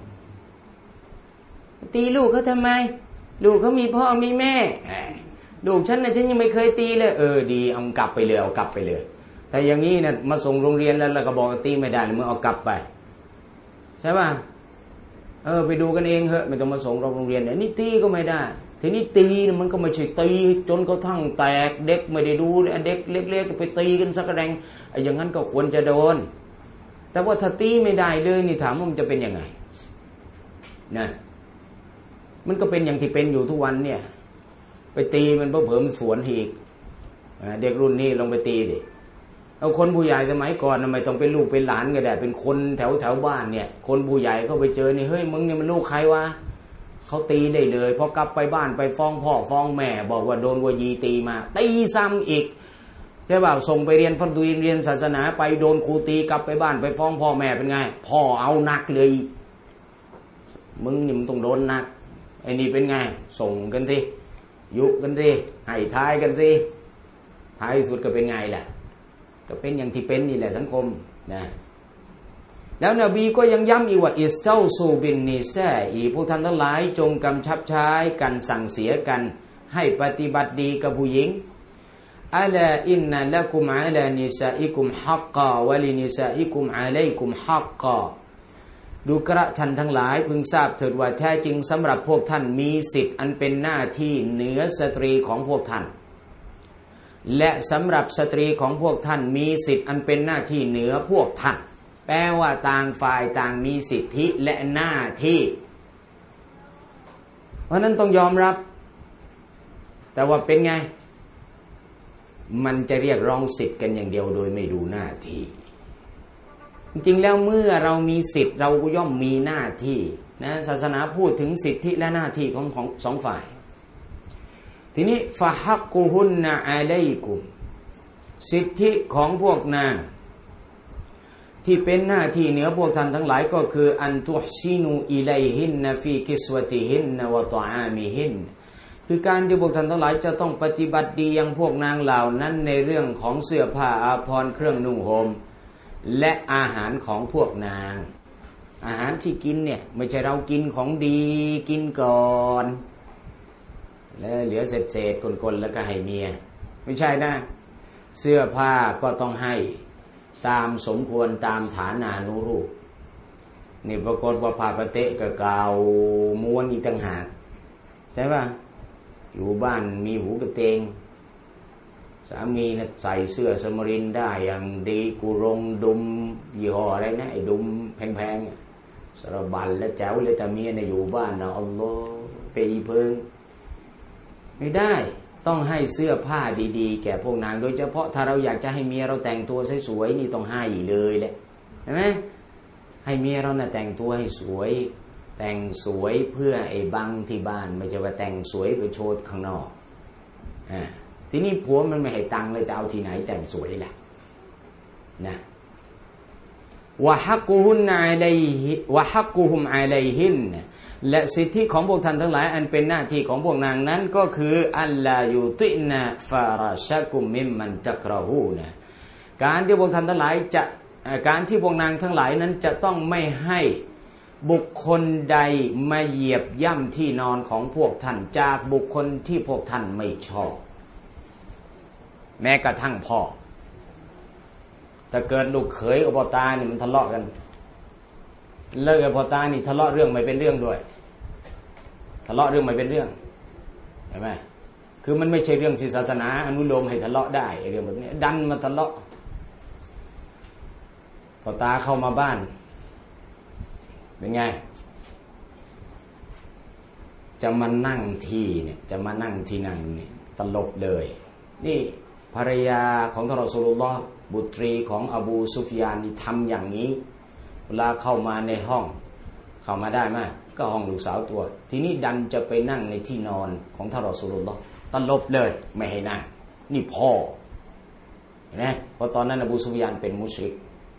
Speaker 1: ตีลูกเขาทำไมลูกเขามีพ่อมีแม่ลูกฉันนะฉันยังไม่เคยตีเลยเออดีเอากลับไปเลยเอากลับไปเลยแต่อย่างนี้นะมาส่งโรงเรียนแล้วเราก็บอกตีไม่ได้มึงเอากลับไปใช่ป่ะเออไปดูกันเองเหอะไม่ต้องมาส่งโรงเรียนเนี่ยนี่ตีก็ไม่ได้ทีนี้ตีมันก็ไม่ใช่ตีจนกระทั่งแตกเด็กไม่ได้ดูเด็กเล็กๆไปตีกันสักแรงไอ้อย่างนั้นก็ควรจะโดนแต่ว่าถ้าตีไม่ได้เลยนี่ถามว่ามันจะเป็นยังไงนะมันก็เป็นอย่างที่เป็นอยู่ทุกวันเนี่ยไปตีมันเผลอๆมันสวนอีกเด็กรุ่นนี้ลองไปตีดิเอาคนผู้ใหญ่สมัยก่อนทำไมต้องเป็นลูกเป็นหลานก็ได้เป็นคนแถวแถวบ้านเนี่ยคนผู้ใหญ่เขาไปเจอนี่เฮ้ยมึงเนี่ยมันลูกใครวะเขาตีได้เลยพอกลับไปบ้านไปฟ้องพ่อฟ้องแม่บอกว่าโดนวยีตีมาตีซ้ำอีกใช่ป่าวส่งไปเรียนฟันดุเรียนศาสนาไปโดนครูตีกลับไปบ้านไปฟ้องพ่อแม่เป็นไงพ่อเอาหนักเลยมึงนี่มึงต้องโดนหนักไอ้นี่เป็นไงส่งกันสิยุกันสิให้ท้ายกันสิท้ายสุดก็เป็นไงแหละก็เป็นอย่างที่เป็นนี่แหละสังคมนะแล้วนบีก็ยังย้ำอีกว่าอิสเตาซูบินนิซาอีผู้ท่านทั้งหลายจงกำชับใช้กันสั่งเสียกันให้ปฏิบัติดีกับผู้หญิงอัลาอินนัลกุมอัลานิซาอิกุมฮักกะวะลินิซาอิกุมอะลัยกุมฮักกะดูกระท่านทั้งหลายพึงทราบเถิดว่าแท้จริงสำหรับพวกท่านมีสิทธิ์อันเป็นหน้าที่เหนือสตรีของพวกท่านและสำหรับสตรีของพวกท่านมีสิทธิ์อันเป็นหน้าที่เหนือพวกท่านแปลว่าต่างฝ่ายต่างมีสิทธิและหน้าที่เพราะนั้นต้องยอมรับแต่ว่าเป็นไงมันจะเรียกร้องสิทธิ์กันอย่างเดียวโดยไม่ดูหน้าที่จริงๆแล้วเมื่อเรามีสิทธิ์เราก็ย่อมมีหน้าที่นะศาสนาพูดถึงสิทธิและหน้าที่ของของสองฝ่ายทีนี้ฟะฮักกุฮุนนะอะลัยกุมสิทธิของพวกนางที่เป็นหน้าที่เหนือพวกท่านทั้งหลายก็คืออันตุฮซินูอิลัยฮินนะฟีกิสวะติฮินนะวะตออามิฮินคือการที่พวกท่านทั้งหลายจะต้องปฏิบัติดีอย่างพวกนางเหล่านั้นในเรื่องของเสื้อผ้าอาภรณ์เครื่องนุ่งห่มและอาหารของพวกนางอาหารที่กินเนี่ยไม่ใช่เรากินของดีกินก่อนแล้วเหลือเศษๆกลๆแล้วก็ให้เมียไม่ใช่นะเสื้อผ้าก็ต้องให้ตามสมควรตามฐานานุรูปนี่ปรากฏว่าผ้าปะเตะกับกาวม้วนอีกต่างหากใช่ป่ะอยู่บ้านมีหูกระเตงสามีนะใส่เสื้อสมรินได้อย่างดีกุรงดุมยี่ห้ออะไรนะไอ้ดุมแพงๆสารบัญและแจ๋วเลยแต่เมียนะอยู่บ้านนะอัลลอฮ์ไปอีเพิงไม่ได้ต้องให้เสื้อผ้าดีๆแก่พวกนางโดยเฉพาะถ้าเราอยากจะให้เมียเราแต่งตัวสวยๆนี่ต้องให้เลยแหละเห็นไหมให้เมียเราน่ะแต่งตัวให้สวยแต่งสวยเพื่อไอ้บังที่บ้านไม่ใช่ว่าแต่งสวยไปโชว์ข้างนอกอ่าทีนี้ผัวมันไม่ให้ตังค์เลยจะเอาที่ไหนแต่งสวยล่ะนะวะฮักกุฮุนอะลัยฮิวะฮักกุฮุมอะลัยฮินและสิทธิของพวกท่านทั้งหลายอันเป็นหน้าที่ของพวกนางนั้นก็คืออัลลายุตินะฟาราชะกุมมิมมันตักเราฮูนะการที่พวกท่านทั้งหลายจะการที่พวกนางทั้งหลายนั้นจะต้องไม่ให้บุคคลใดมาเหยียบย่ำที่นอนของพวกท่านจากบุคคลที่พวกท่านไม่ชอบแม้กระทั่งพ่อถ้าเกิดลูกเขยกับพ่อตาเนี่ยมันทะเลาะกันเลิกกับพ่อตานี่ทะเลาะเรื่องไม่เป็นเรื่องด้วยทะเลาะเรื่องไม่เป็นเรื่องเห็นไหมคือมันไม่ใช่เรื่องที่ศาสนาอนุโลมให้ทะเลาะได้เรื่องแบบนี้ดันมาทะเลาะพ่อตาเข้ามาบ้านเป็นไงจะมานั่งที่เนี่ยจะมานั่งที่นั่งนี่ตลบเลยนี่ภรรยาของท่านรอซูลุลลอฮ์บุตรีของอบูซุฟยานนี่ทำอย่างนี้เวลาเข้ามาในห้องเข้ามาได้ไหมก็ห้องลูกสาวตัวทีนี้ดันจะไปนั่งในที่นอนของท่านรอซูลุลลอฮ์ตลบเลยไม่ให้นั่งนี่พ่อเห็นไหมเพราะตอนนั้นอบูซุฟยานเป็นมุชริก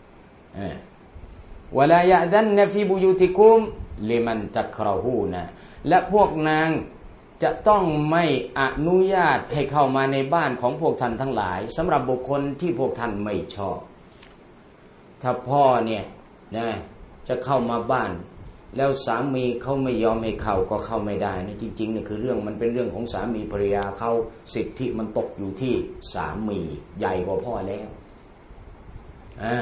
Speaker 1: วะลายะดันนะฟีบุยูติกุมลิมันตักเราฮูนะและพวกนางจะต้องไม่อนุญาตให้เข้ามาในบ้านของพวกท่านทั้งหลายสำหรับบุคคลที่พวกท่านไม่ชอบถ้าพ่อเนี่ยนะจะเข้ามาบ้านแล้วสามีเขาไม่ยอมให้เข้าก็เข้าไม่ได้นะจริงๆนี่คือเรื่องมันเป็นเรื่องของสามีภรรยาเขาสิทธิมันตกอยู่ที่สามีใหญ่กว่าพ่อแล้วอ่า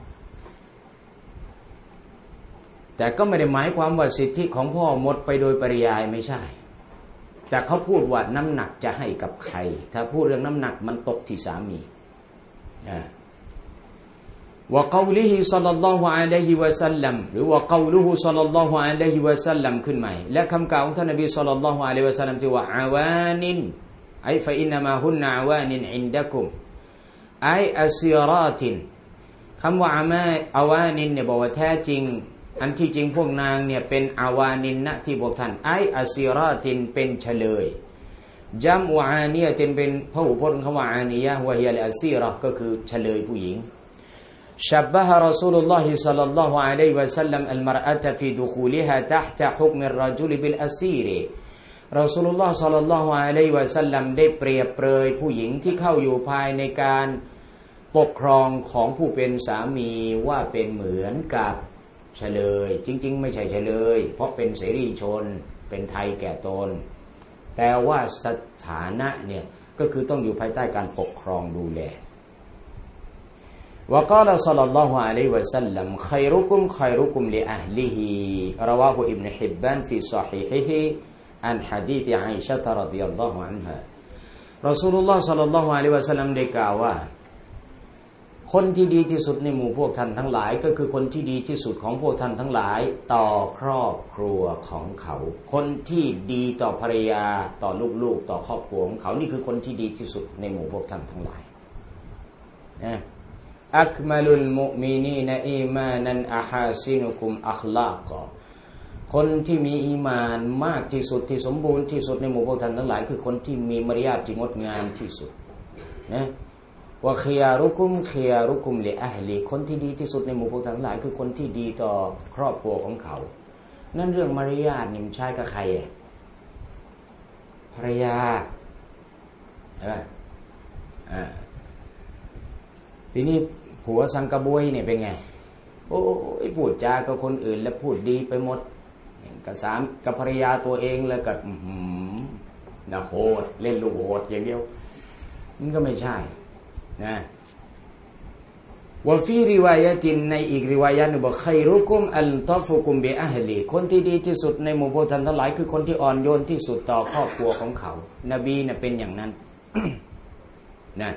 Speaker 1: แต่ก็ไม่ได้หมายความว่าสิทธิของพ่อหมดไปโดยปริยายไม่ใช่แต่เขาพูดว่าน้ำหนักจะให้กับใครถ้าพูดเรื่องน้ำหนักมันตกที่สามีนะวะกอลิฮิศ็อลลัลลอฮุอะลัยฮิวะซัลลัมหรือว่ากอลุฮุศ็อลลัลลอฮุอะลัยฮิวะซัลลัมขึ้นใหม่และคำกล่าวของท่านนบีศ็อลลัลลอฮุอะลัยฮิวะซัลลัมที่ว่าอาวานินไอฟะอินนามาฮุนนะอาวานินอินดะกุมไออัสซิราตินคำว่าอามาอาวานินเนี่ยบอกว่าแท้จริงอันที่จริงพวกนางเนี่ยเป็นอาวานินนะที่พวกท่านไออัสซิราตินเป็นเฉลยจัมวะอานียะตินเป็นพหูพจน์คำว่าอานียะวะฮิยะลอัสซีเราะห์ก็คือเฉลยผู้หญิงชับบะฮะรอซูลุลลอฮิศ็อลลัลลอฮุอะลัยฮิวะซัลลัมอัลมารอะตะฟีดุคูลิฮาตะห์ตะฮุกมิรรจุลบิลอัสซีรรอซูลุลลอฮ์ศ็อลลัลลอฮุอะลัยฮิวะซัลลัมได้เปรียบเปรยผู้หญิงที่เข้าอยู่ภายในการปกครองของผู้เป็นสามีว่าเป็นเหมือนกับเฉลยจริงๆไม่ใช่เฉลยเพราะเป็นเสรีชนเป็นไทยแก่ตนแต่ว่าสถานะเนี่ยก็คือต้องอยู่ภายใต้การปกครองดูแลวะกาลศ็อลลัลลอฮุอะลัยฮิวะซัลลัมค็อยรุกุมค็อยรุกุมลิอะห์ลิฮิรอวาฮุอิบนุฮิบบานฟีศอฮีฮิฮิอันหะดีษอิชะฮ์รอฎิยัลลอฮุอันฮารอซูลุลลอฮ์ศ็อลลัลลอฮุอะลัยฮิวะซัลลัมได้กล่าวว่าคนที่ดีที่สุดในหมู่พวกท่านทั้งหลายก็คือคนที่ดีที่สุดของพวกท่านทั้งหลายต่อครอบครัวของเขาคนที่ดีต่อภรรยาต่อลูกๆต่อครอบครัวของเขานี่คือคนที่ดีที่สุดในหมู่พวกท่านทั้งหลายนะอักมัลุลมุมินีนอีมานันอะฮาซินุกุมอัคลากอคนที่มีอีมานมากที่สุดที่สมบูรณ์ที่สุดในหมู่พวกท่านทั้งหลายคือคนที่มีมารยาทที่งดงามที่สุดนะว่าเคียรุกุมเคียรุกุมลิอะห์ลีคนที่ดีที่สุดในหมู่พวกทั้งหลายคือคนที่ดีต่อครอบครัวของเขานั่นเรื่องมารยาทนี่มันใช้กับใครอ่ะภรรยาใช่ไหมอ่าทีนี้ผัวสังกะบวยเนี่ยเป็นไงโอ้ยพูดจากับคนอื่นแล้วพูดดีไปหมดกับสามกับภรรยาตัวเองแล้วก็อืมน่ะโหดเล่นลูกโหดอย่างเดียวมันก็ไม่ใช่นะวะฟีริวายะตินในอีกริวายะหนึ่งบอกคัยรุกุมอัลตอฟุกุมบิอะฮลีคนที่ดีที่สุดในหมู่พวกท่านทั้งหลายคือคนที่อ่อนโยนที่สุดต่อครอบครัวของเขานบีน่ะเป็นอย่างนั้น นะ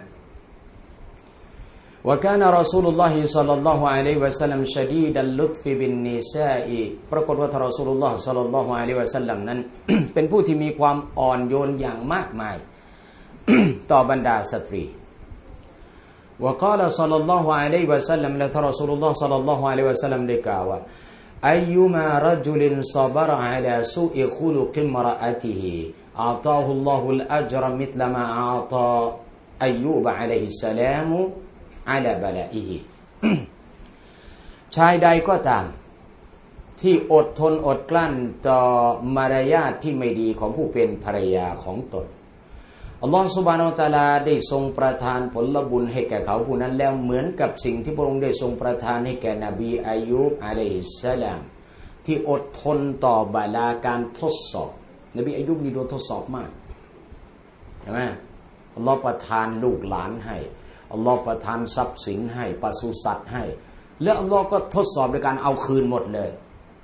Speaker 1: وكان رسول الله صلى الله عليه وسلم شديد اللطف بالنساء ปรากฏว่าท่านรอซูลุลลอฮ์ศ็อลลัลลอฮุอะลัยฮิวะซัลลัมนั้น เป็นผู้ที่มีความอ่อนโยนอย่างมากมาย ต่อบรรดาสตรีوقال صلى الله عليه وسلم และท่านรอซูลุลลอฮ์ศ็อลลัลลอฮุอะลัยฮิวะซัลลัมได้กล่าวว่าأيما رجل صبر على سوء خلق امرأته أعطاه الله الأجر مثل ما أعطى أيوب عليه السلامอาลาบะลาอิฮิชายใดก็ตามที่อดทนอดกลั้นต่อมารยาทที่ไม่ดีของผู้เป็นภรรยาของตนอัลลอฮฺซุบฮานะฮูวะตะอาลาได้ทรงประทานผลบุญให้แก่เขาผู้นั้นแล้วเหมือนกับสิ่งที่พระองค์ได้ทรงประทานให้แก่นบีอายุบอะลัยฮิสสลามที่อดทนต่อบาลาการทดสอบนบีอายุบนี่โดนทดสอบมากใช่ไหมอัลลอฮฺประทานลูกหลานให้อัลลอฮฺประทานทรัพย์สินให้ปศุสัตว์ให้แล้วอัลลอฮฺก็ทดสอบด้วยการเอาคืนหมดเลย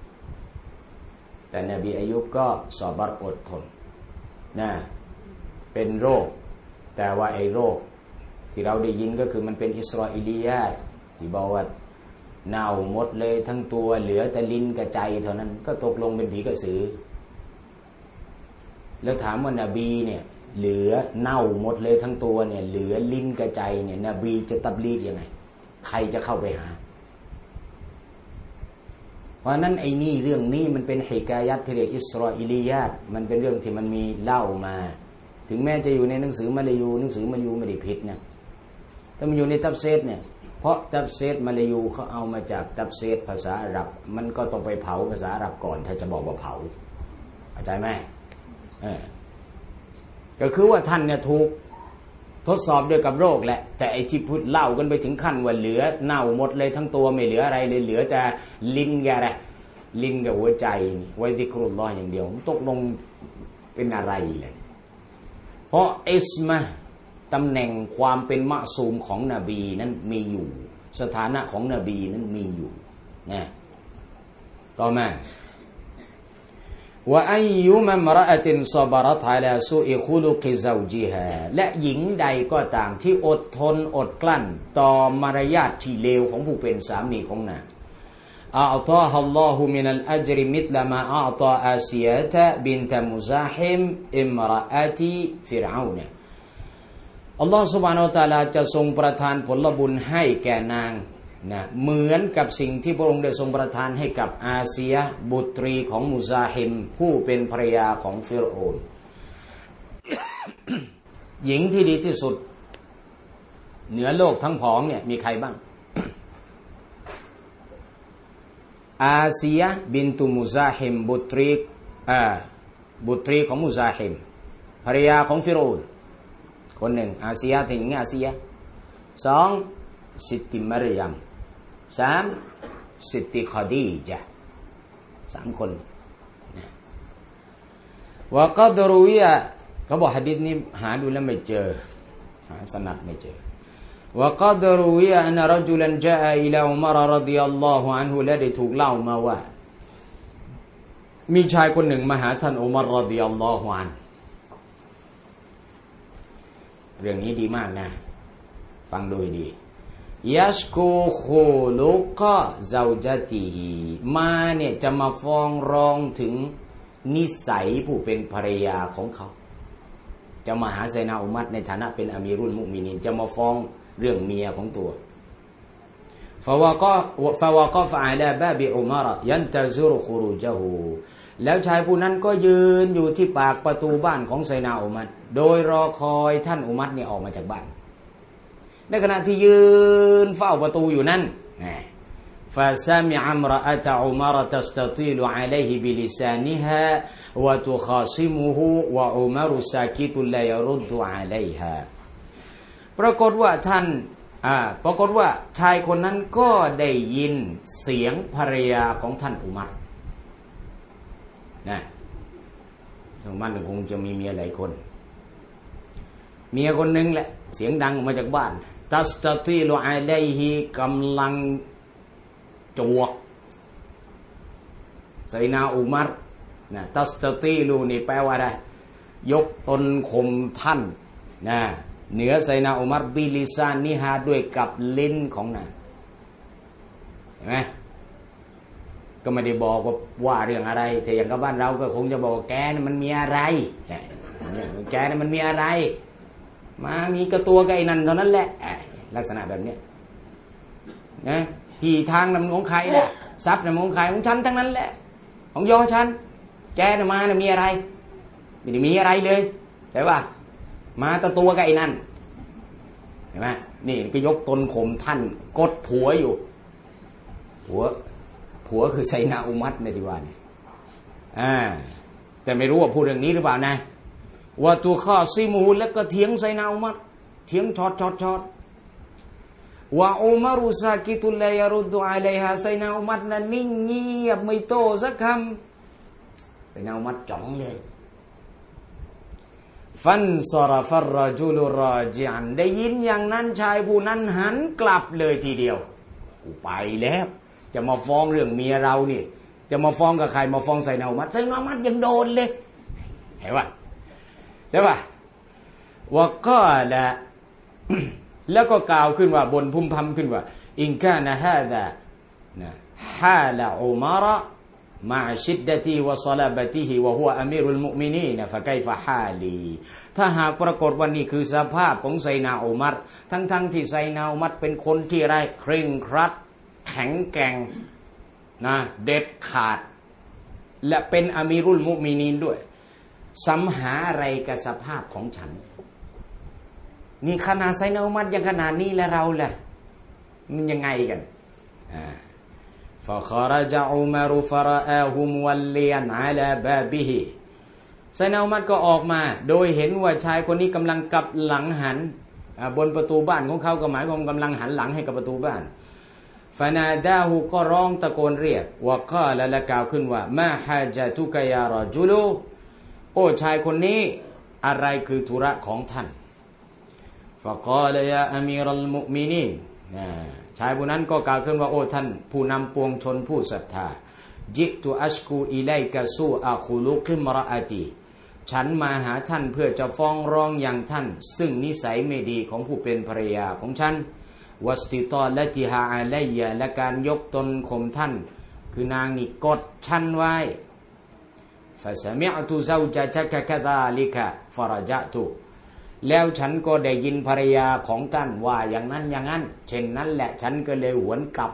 Speaker 1: แต่นบีอายุบก็ซอบัรอดทนนะเป็นโรคแต่ว่าไอ้โรคที่เราได้ยินก็คือมันเป็นอิสราเอลียะที่บอกว่าเน่าหมดเลยทั้งตัวเหลือแต่ลิ้นกับใจเท่านั้นก็ตกลงเป็นผีกระสือแล้วถามว่านบีเนี่ยเหลือเน่าหมดเลยทั้งตัวเนี่ยเหลือลิ้นกระใจเนี่ยนบีจะตับลีดยังไงใครจะเข้าไปหาเพราะนั้นไอ้นี่เรื่องนี้มันเป็นฮิกายัตที่เรียกอิสราเอลียาตมันเป็นเรื่องที่มันมีเล่ามาถึงแม้จะอยู่ในหนังสือมาลายูหนังสือมาลายูไม่ได้ผิดนะแต่มันอยู่ในตัฟซีรเนี่ยเพราะตัฟซีรมาลายูเขาเอามาจากตัฟซีรภาษาอาหรับมันก็ต้องไปเผาภาษาอาหรับก่อนถ้าจะบอกว่าเผาเข้าใจไหมเออก็คือว่าท่านเนี่ยถูกทดสอบด้วยกับโรคแหละแต่ไอ้ที่พูดเล่ากันไปถึงขั้นว่าเหลือเน่าหมดเลยทั้งตัวไม่เหลืออะไรเลยเหลือแต่ลิ้นแกแหละลิ้นกับหัวใจไว้ซิกรุลลอฮ์อย่างเดียวตกลงเป็นอะไรเลยเพราะอิสมะตำแหน่งความเป็นมะซูมของนบีนั้นมีอยู่สถานะของนบีนั้นมีอยู่นะต่อมาว่าอายุมัมรอะตินซอบารัตอะลาซุอิคุลุกิซาวจิฮาและหญิงใดก็ตามที่อดทนอดกลั้นต่อมารยาทที่เลวของผู้เป็นสามีของนางอัตาฮัลลอฮุมินัลอัจริมิธลมาอัตาอาซียะตะบินตะมุซาฮิมอิมรอะติฟิรเอานอัลลอฮฺซุบฮานะฮูวะตะอาลาจะทรงประทานผลบุญให้แก่นางนะเหมือนกับสิ่งที่พระองค์ได้ทรงประทานให้กับอาเซียบุตรีของมุซาฮิมผู้เป็นภรรยาของฟิรเอาน หญิงที่ดีที่สุดเหนือโลกทั้งผองเนี่ยมีใครบ้าง อาเซียบินตุมุซาฮิมบุตรีอ่าบุตรีของมุซาฮิมภรรยาของฟิรเอานคนหนึ่งอาเซียถึงอาเซียสองสิทธิมารยามสามสิทธิคดีจาสามคนว่าก็ดรุยะเขาบอกหะดีษนี้หาดูแล้วไม่เจอหาสนัดไม่เจอว่าก็ดรุยะอันรจุลันจาอิลาอุมารรฎิยัลลอฮุอันฮุและได้ถูกเล่ามาว่ามีชายคนหนึ่งมาหาท่านอุมารรฎิยัลลอฮุอันเรื่องนี้ดีมากนะฟังดูให้ดียัชกูคูลุกะซาวจติฮีมาเนี่ยจะมาฟ้องร้องถึงนิสัยผู้เป็นภรรยาของเขาจะมาหาไซนาอุมัรในฐานะเป็นอามีรุลมุมินีนจะมาฟ้องเรื่องเมียของตัวฟาวะกะฟาวะกะฟะอะลาบาบิอุมารยันตะซิรุคุรูจาฮูแล้วชายผู้นั้นก็ยืนอยู่ที่ปากประตูบ้านของไซนาอุมัรโดยรอคอยท่านอุมัรเนี่ยออกมาจากบ้านในขณะที่ยืนเฝ้าประตูอยู่นั้นฟาซามิอัมรอะตะอุมารตัสตะตีลุอะลัยฮิบิลิซานิฮาวะตุคาซิมุฮุวะอุมารซากิตุลลายรุดดุอะลัยฮาปรากฏว่าท่านอ่าปรากฏว่าชายคนนั้นก็ได้ยินเสียงภรรยาของท่านอุมัรนะท่านอุมัรคงจะมีเมียหลายคนเมียคนนึงแหละเสียงดังออกมาจากบ้านตัสตติลุอะลัยฮิกำลังจวกไซนาอุมัรนะตัสตติลูนี่แปลว่าอะไรยกตนข่มท่านนะเหนือไซนาอุมัรบิลิซานิฮาด้วยกับลิ้นของนางเห็นไหมก็ไม่ได้บอกว่าว่าเรื่องอะไรแต่อย่างกับบ้านเราก็คงจะบอกแกนี่มันมีอะไรแกนี่มันมีอะไรมามีกระตัวกับไอ้นั่นเท่านั้นแหละลักษณะแบบนี้นะที่ทางนั้นของใครแหละทรัพย์นั้นของใครของฉันทั้งนั้นแหละของยอฉันแกน่ะมาน่ะมีอะไรไม่ได้มีอะไรเลยใช่ป่ะมาตะตัวกับไอ้นั่นเห็นไหมนี่ก็ยกตนข่มท่านกดผัวอยู่ผัวผัวคือไซนาอุมัรในที่ว่านี่อ่าแต่ไม่รู้ว่าพูดเรื่องนี้หรือเปล่านะว่าตัวข้อซิมูแล้วก็เถียงไซนาอุมัรเถียงชอดชอดชอดว่าอุมัรุซากิตุลยารุดุอะลัยฮาไซนาอุมัรนั้นนิ่งเงียบไม่โต้สักคำไซนาอุมัรจ้องเลยฟันซอรฟัรรจุลราจิอันได้ยินอย่างนั้นชายผู้นั้นหันกลับเลยทีเดียวกูไปแล้วจะมาฟ้องเรื่องเมียเรานี่จะมาฟ้องกับใครมาฟ้องไซนาอุมัรไซนาอุมัรยังโดนเลยเห็นป่ะใช่ป่ะว่าก็ละแล้วก็กล่าวขึ้นว่าบนพุ่มพำขึ้นว่าอินกานะฮาดะนะฮาละอุมารมาชิดดะตีวะศลาบะติฮิวะฮุวะอามีรุลมุมินีนฟะไกฟะฮาลีถ้าหากปรากฏว่านี่คือสภาพของไซนาอุมัรทั้งๆที่ไซนาอุมัรเป็นคนที่ไรเคร่งครัดแข็งแกร่งนะเด็ดขาดและเป็นอามีรุลมุมินีนด้วยสัมหาอะไรกับสภาพของฉันนี่ขนาดไซนาอุมัรยังขนาดนี้แล้วเราแหละมันยังไงกันอ่าฟะคอรจาอุมัรฟะรออาฮุมวัลลียนอะลาบาบิฮิไซนาอุมัรก็ออกมาโดยเห็นว่าชายคนนี้กำลังกลับหลังหันบนประตูบ้านของเขาก็หมายความกำลังหันหลังให้กับประตูบ้านฟานาดาฮูก็ร้องตะโกนเรียกวะกาละละกล่าวขึ้นว่ามาฮาจาตุกะยารอจุลูโอ้ชายคนนี้อะไรคือธุระของท่านฟะกาลยาอามีรัลมุมินีนชายผู้นั้นก็กล่าวขึ้นว่าโอ้ท่านผู้นำปวงชนผู้ศรัทธาจิตุอัชกูอิไลกะซูอะคุลุกิมรออาตีฉันมาหาท่านเพื่อจะฟ้องร้องอย่างท่านซึ่งนิสัยไม่ดีของผู้เป็นภรรยาของฉันวัสติตอละติฮาอะลัยยะและการยกตนข่มท่านคือนางนี่กดฉันไว้ฟะซะมิอตุซาวจาตะกะกะซาลิกะฟะรจะตุแล้วฉันก็ได้ยินภรรยาของท่านว่าอย่างนั้นอย่างนั้นเช่นนั้นแหละฉันก็เลยหวนกลับ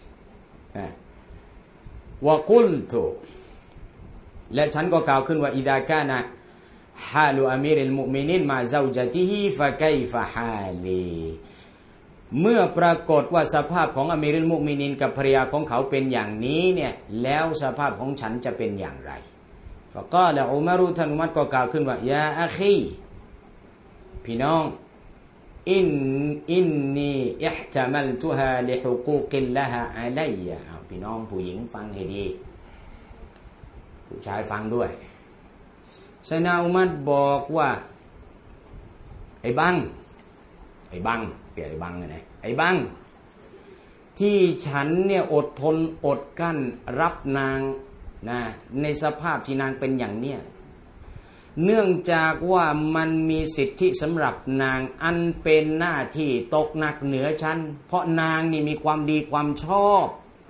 Speaker 1: วะกุลตุและฉันก็กล่าวขึ้นว่าอิดากานะฮาลุอามีริลมุมินีนมาซาวจาติฮิฟะไกฟะฮาลีเมื่อปรากฏว่าสภาพของอามีริลมุมินีนกับภรรยาของเขาเป็นอย่างนี้เนี่ยแล้วสภาพของฉันจะเป็นอย่างไรฟะกาละอุมัรท่านอุมัรก็กล่าวขึ้นว่ายาอะคีพี่น้องอินอินนีอิห์ตะมัลตุฮาลิฮุกูกิลละฮาอะลัยยะพี่น้องผู้หญิงฟังให้ดีผู้ชายฟังด้วยไซนาอุมัรบอกว่าไอ้บังไอ้บังเปลี่ยนไอ้บังไงไอ้บังที่ฉันเนี่ยอดทนอดกั้นรับนางนะในสภาพที่นางเป็นอย่างเนี้ยเนื่องจากว่ามันมีสิทธิสำหรับนางอันเป็นหน้าที่ตกหนักเหนือฉันเพราะนางนี่มีความดีความชอบ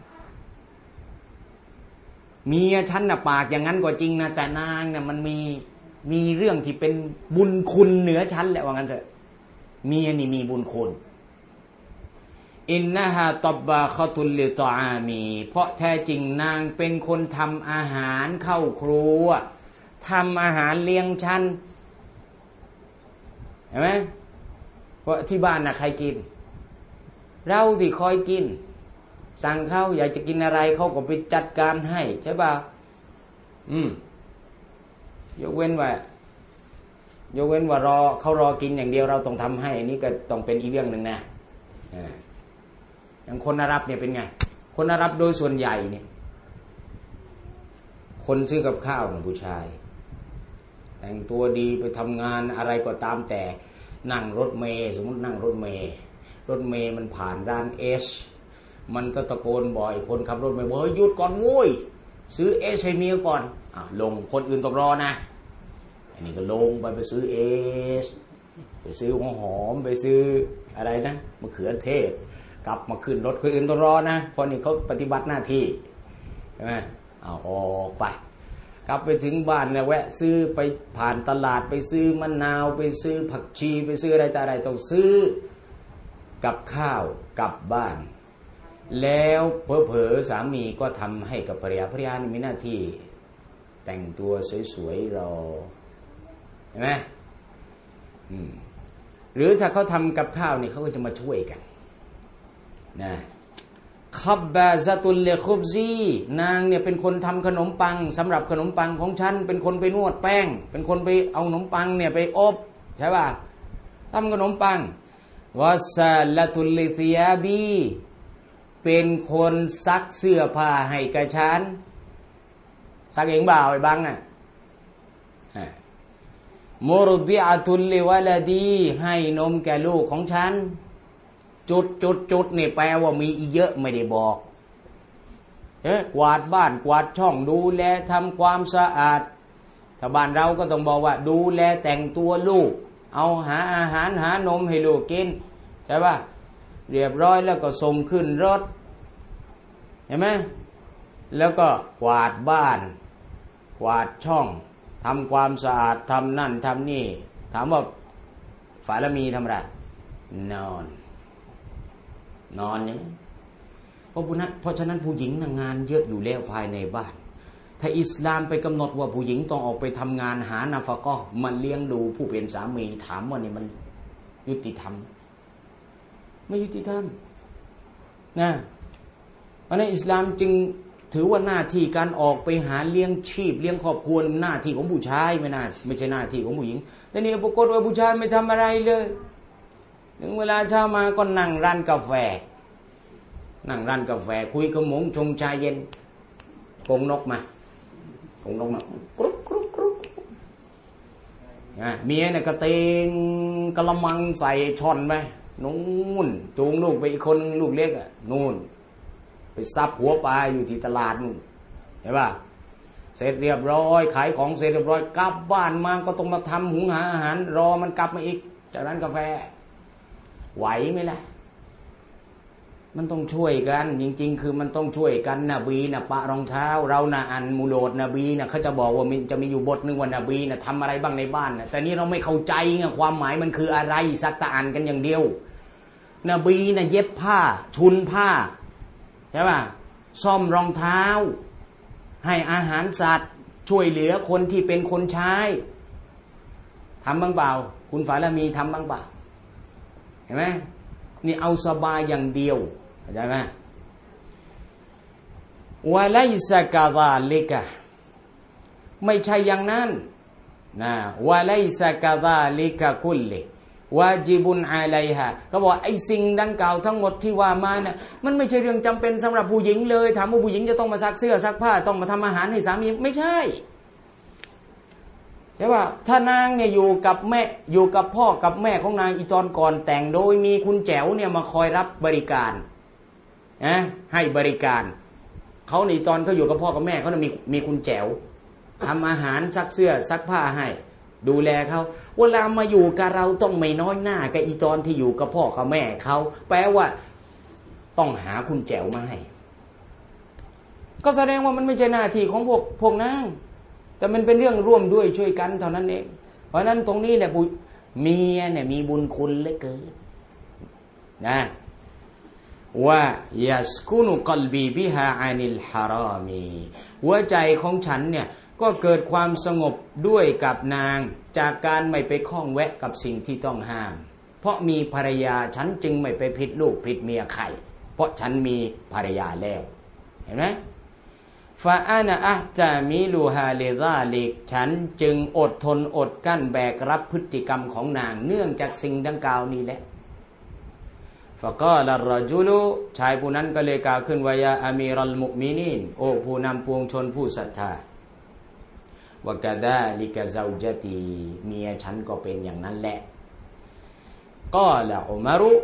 Speaker 1: เมียฉันน่ะปากอย่างนั้นก็จริงนะแต่นางน่ะมันมีมีเรื่องที่เป็นบุญคุณเหนือฉันแหละว่างั้นเถอะเมียนี่มีบุญคุณอินนะฮาตับบาคตุลลิตออามีเพราะแท้จริงนางเป็นคนทำอาหารเข้าครัวทำอาหารเลี้ยงฉันเห็นไหมเพราะที่บ้านน่ะใครกินเราที่คอยกินสั่งเขาอยากจะกินอะไรเขาก็ไปจัดการให้ใช่ป่ะอืมยกเว้นว่ายกเว้นว่ารอเขารอกินอย่างเดียวเราต้องทำให้นี่ก็ต้องเป็นอีกเรื่องหนึ่งนะอย่างคนอาหรับเนี่ยเป็นไงคนอาหรับโดยส่วนใหญ่เนี่ยคนซื้อกับข้าวของผู้ชายแต่งตัวดีไปทำงานอะไรก็ตามแต่นั่งรถเมล์สมมตินั่งรถเมล์รถเมย์มันผ่านร้านเอชมันก็ตะโกนบ่อยคนขับรถเมย์บอกหยุดก่อนโว้ยซื้อเอชให้เมียก่อนอ่ะลงคนอื่นต้องรอนะอันนี้ก็ลงไปไปซื้อเอชไปซื้อหัวหอมไปซื้ออะไรนะมะเขือเทศกลับมาขึ้นรถคนอื่นต้องรอนะเพราะนี่เขาปฏิบัติหน้าที่ใช่ไหมเอาออกไปกลับไปถึงบ้านเนี่ยแวะซื้อไปผ่านตลาดไปซื้อมะนาวไปซื้อผักชีไปซื้ออะไรต่ออะไรต้องซื้อกับข้าวกลับบ้านแล้วเผลอๆสามีก็ทำให้กับภรรยาภรรยานี่มีหน้าที่แต่งตัวสวยๆรอเห็นไหมอืมหรือถ้าเขาทำกับข้าวนี่เขาก็จะมาช่วยกันนะคับบาซาตุลเลคุบซีนางเนี่ยเป็นคนทำขนมปังสำหรับขนมปังของฉันเป็นคนไปนวดแป้งเป็นคนไปเอาขนมปังเนี่ยไปอบใช่ป่ะทำขนมปังวาซาลตุลลิฟิยาบีเป็นคนซักเสื้อผ้าให้กับฉันซักเองเปล่าไอ้บังน่ะมุรดิอะตุลลิวะลาดีให้นมแก่ลูกของฉันจุดจุดจุดนี่แปลว่ามีอีกเยอะไม่ได้บอกเอ๊ะกวาดบ้านกวาดช่องดูแลทำความสะอาดถ้าบ้านเราก็ต้องบอกว่าดูแลแต่งตัวลูกเอาหาอาหารหานมให้ลูกกินใช่ป่ะเรียบร้อยแล้วก็ส่งขึ้นรถเห็นไหมแล้วก็กวาดบ้านกวาดช่องทำความสะอาดทำนั่นทำนี่ถามว่าฝ่ายละมีทำอะไรนอนนอนเนี่ยเพราะนั้นเพราะฉะนั้นผู้หญิงงานเยอะอยู่แล้วภายในบ้านถ้าอิสลามไปกำหนดว่าผู้หญิงต้องออกไปทำงานหานาฟะก็มันเลี้ยงดูผู้เป็นสามีถามว่านี่มันยุติธรรมไม่ยุติธรรมนะเพราะนั้นอิสลามจึงถือว่าหน้าที่การออกไปหาเลี้ยงชีพเลี้ยงครอบครัวหน้าที่ของผู้ชายไม่น่าไม่ใช่หน้าที่ของผู้หญิงแต่นี่ปรากฏว่าผู้ชายไม่ทำอะไรเลยถึงเวลาเช้ามาก็นั่งร้านกาแฟนั่งร้านกาแฟคุยกับหมงชงชาเย็นกงนกมากงนกมากรุบกรุบกรุบเมียเนี่ยกระเตงกระมังใส่ช่อนไปนู่นจูงลูกไปอีกคนลูกเล็กอ่ะนู่นไปซับหัวปลาอยู่ที่ตลาดนู่นเห็นป่ะเสร็จเรียบร้อยขายของเสร็จเรียบร้อยกลับบ้านมาก็ต้องมาทำหุงหาอาหารรอมันกลับมาอีกจากร้านกาแฟไหวไหมล่ะมันต้องช่วยกันจริงๆคือมันต้องช่วยกันนบีนะปะรองเท้าเรานะอันมุโลดนบีนะเขาจะบอกว่ามันจะมีอยู่บทนึงว่านบีนะทำอะไรบ้างในบ้านนะแต่นี่เราไม่เข้าใจไงความหมายมันคืออะไรสักแต่อ่านกันอย่างเดียวนบีนะเย็บผ้าชุนผ้าใช่ป่ะซ่อมรองเท้าให้อาหารสัตว์ช่วยเหลือคนที่เป็นคนใช้ทำบ้างเปล่าคุณฝาละมีทำบ้างเปล่าเห็นไหมนี่เอาสบายอย่างเดียวเข้าใจไหมวะไลซะกะซาลิกะไม่ใช่อย่างนั้นนะวะไลซะกะซาลิกะกุลลิวาจิบุนอะลัยฮะเขาบอกไอ้สิ่งดังกล่าวทั้งหมดที่ว่ามาเนี่ยมันไม่ใช่เรื่องจำเป็นสำหรับผู้หญิงเลยถามว่าผู้หญิงจะต้องมาซักเสื้อซักผ้าต้องมาทำอาหารให้สามีไม่ใช่ใช่ป่ะถ้านางเนี่ยอยู่กับแม่อยู่กับพ่อกับแม่ของนางอีตอนก่อนแต่งโดยมีคุณแจ๋วเนี่ยมาคอยรับบริการนะให้บริการเขาในตอนเขาอยู่กับพ่อกับแม่เขาเนี่ยมีมีคุณแจ๋วทำอาหารซักเสื้อซักผ้าให้ดูแลเขาเวลามาอยู่กับเราต้องไม่น้อยหน้ากับอีตอนที่อยู่กับพ่อกับแม่เขาแปลว่าต้องหาคุณแจ๋วมาให้ก็แสดงว่ามันไม่ใช่หน้าที่ของพวกพวกนางแต่มันเป็นเรื่องร่วมด้วยช่วยกันเท่านั้นเองเพราะนั้นตรงนี้แหละบุเมียเนี่ยมีบุญคุณเหลือเกินนะว่ายัสกุนุกัลบีบิฮาอานิลฮารามีหัวใจของฉันเนี่ยก็เกิดความสงบด้วยกับนางจากการไม่ไปข้องแวะกับสิ่งที่ต้องห้ามเพราะมีภรรยาฉันจึงไม่ไปผิดลูกผิดเมียใครเพราะฉันมีภรรยาแล้วเห็นไหมฟาอานะอะจามิลูฮาเลซาลิกฉันจึงอดทนอดกั้นแบกรับพฤติกรรมของนางเนื่องจากสิ่งดังกล่าวนี้แหละฟะกาลารจุลุชายผู้นั้นก็เลยกล่าวขึ้นว่ายาอามีรัลมุมินีนโอ้ผู้นำปวงชนผู้ศรัทธาวะกะดาลิกะซาวจตีเมียฉันก็เป็นอย่างนั้นแหละก็ละอุมารุ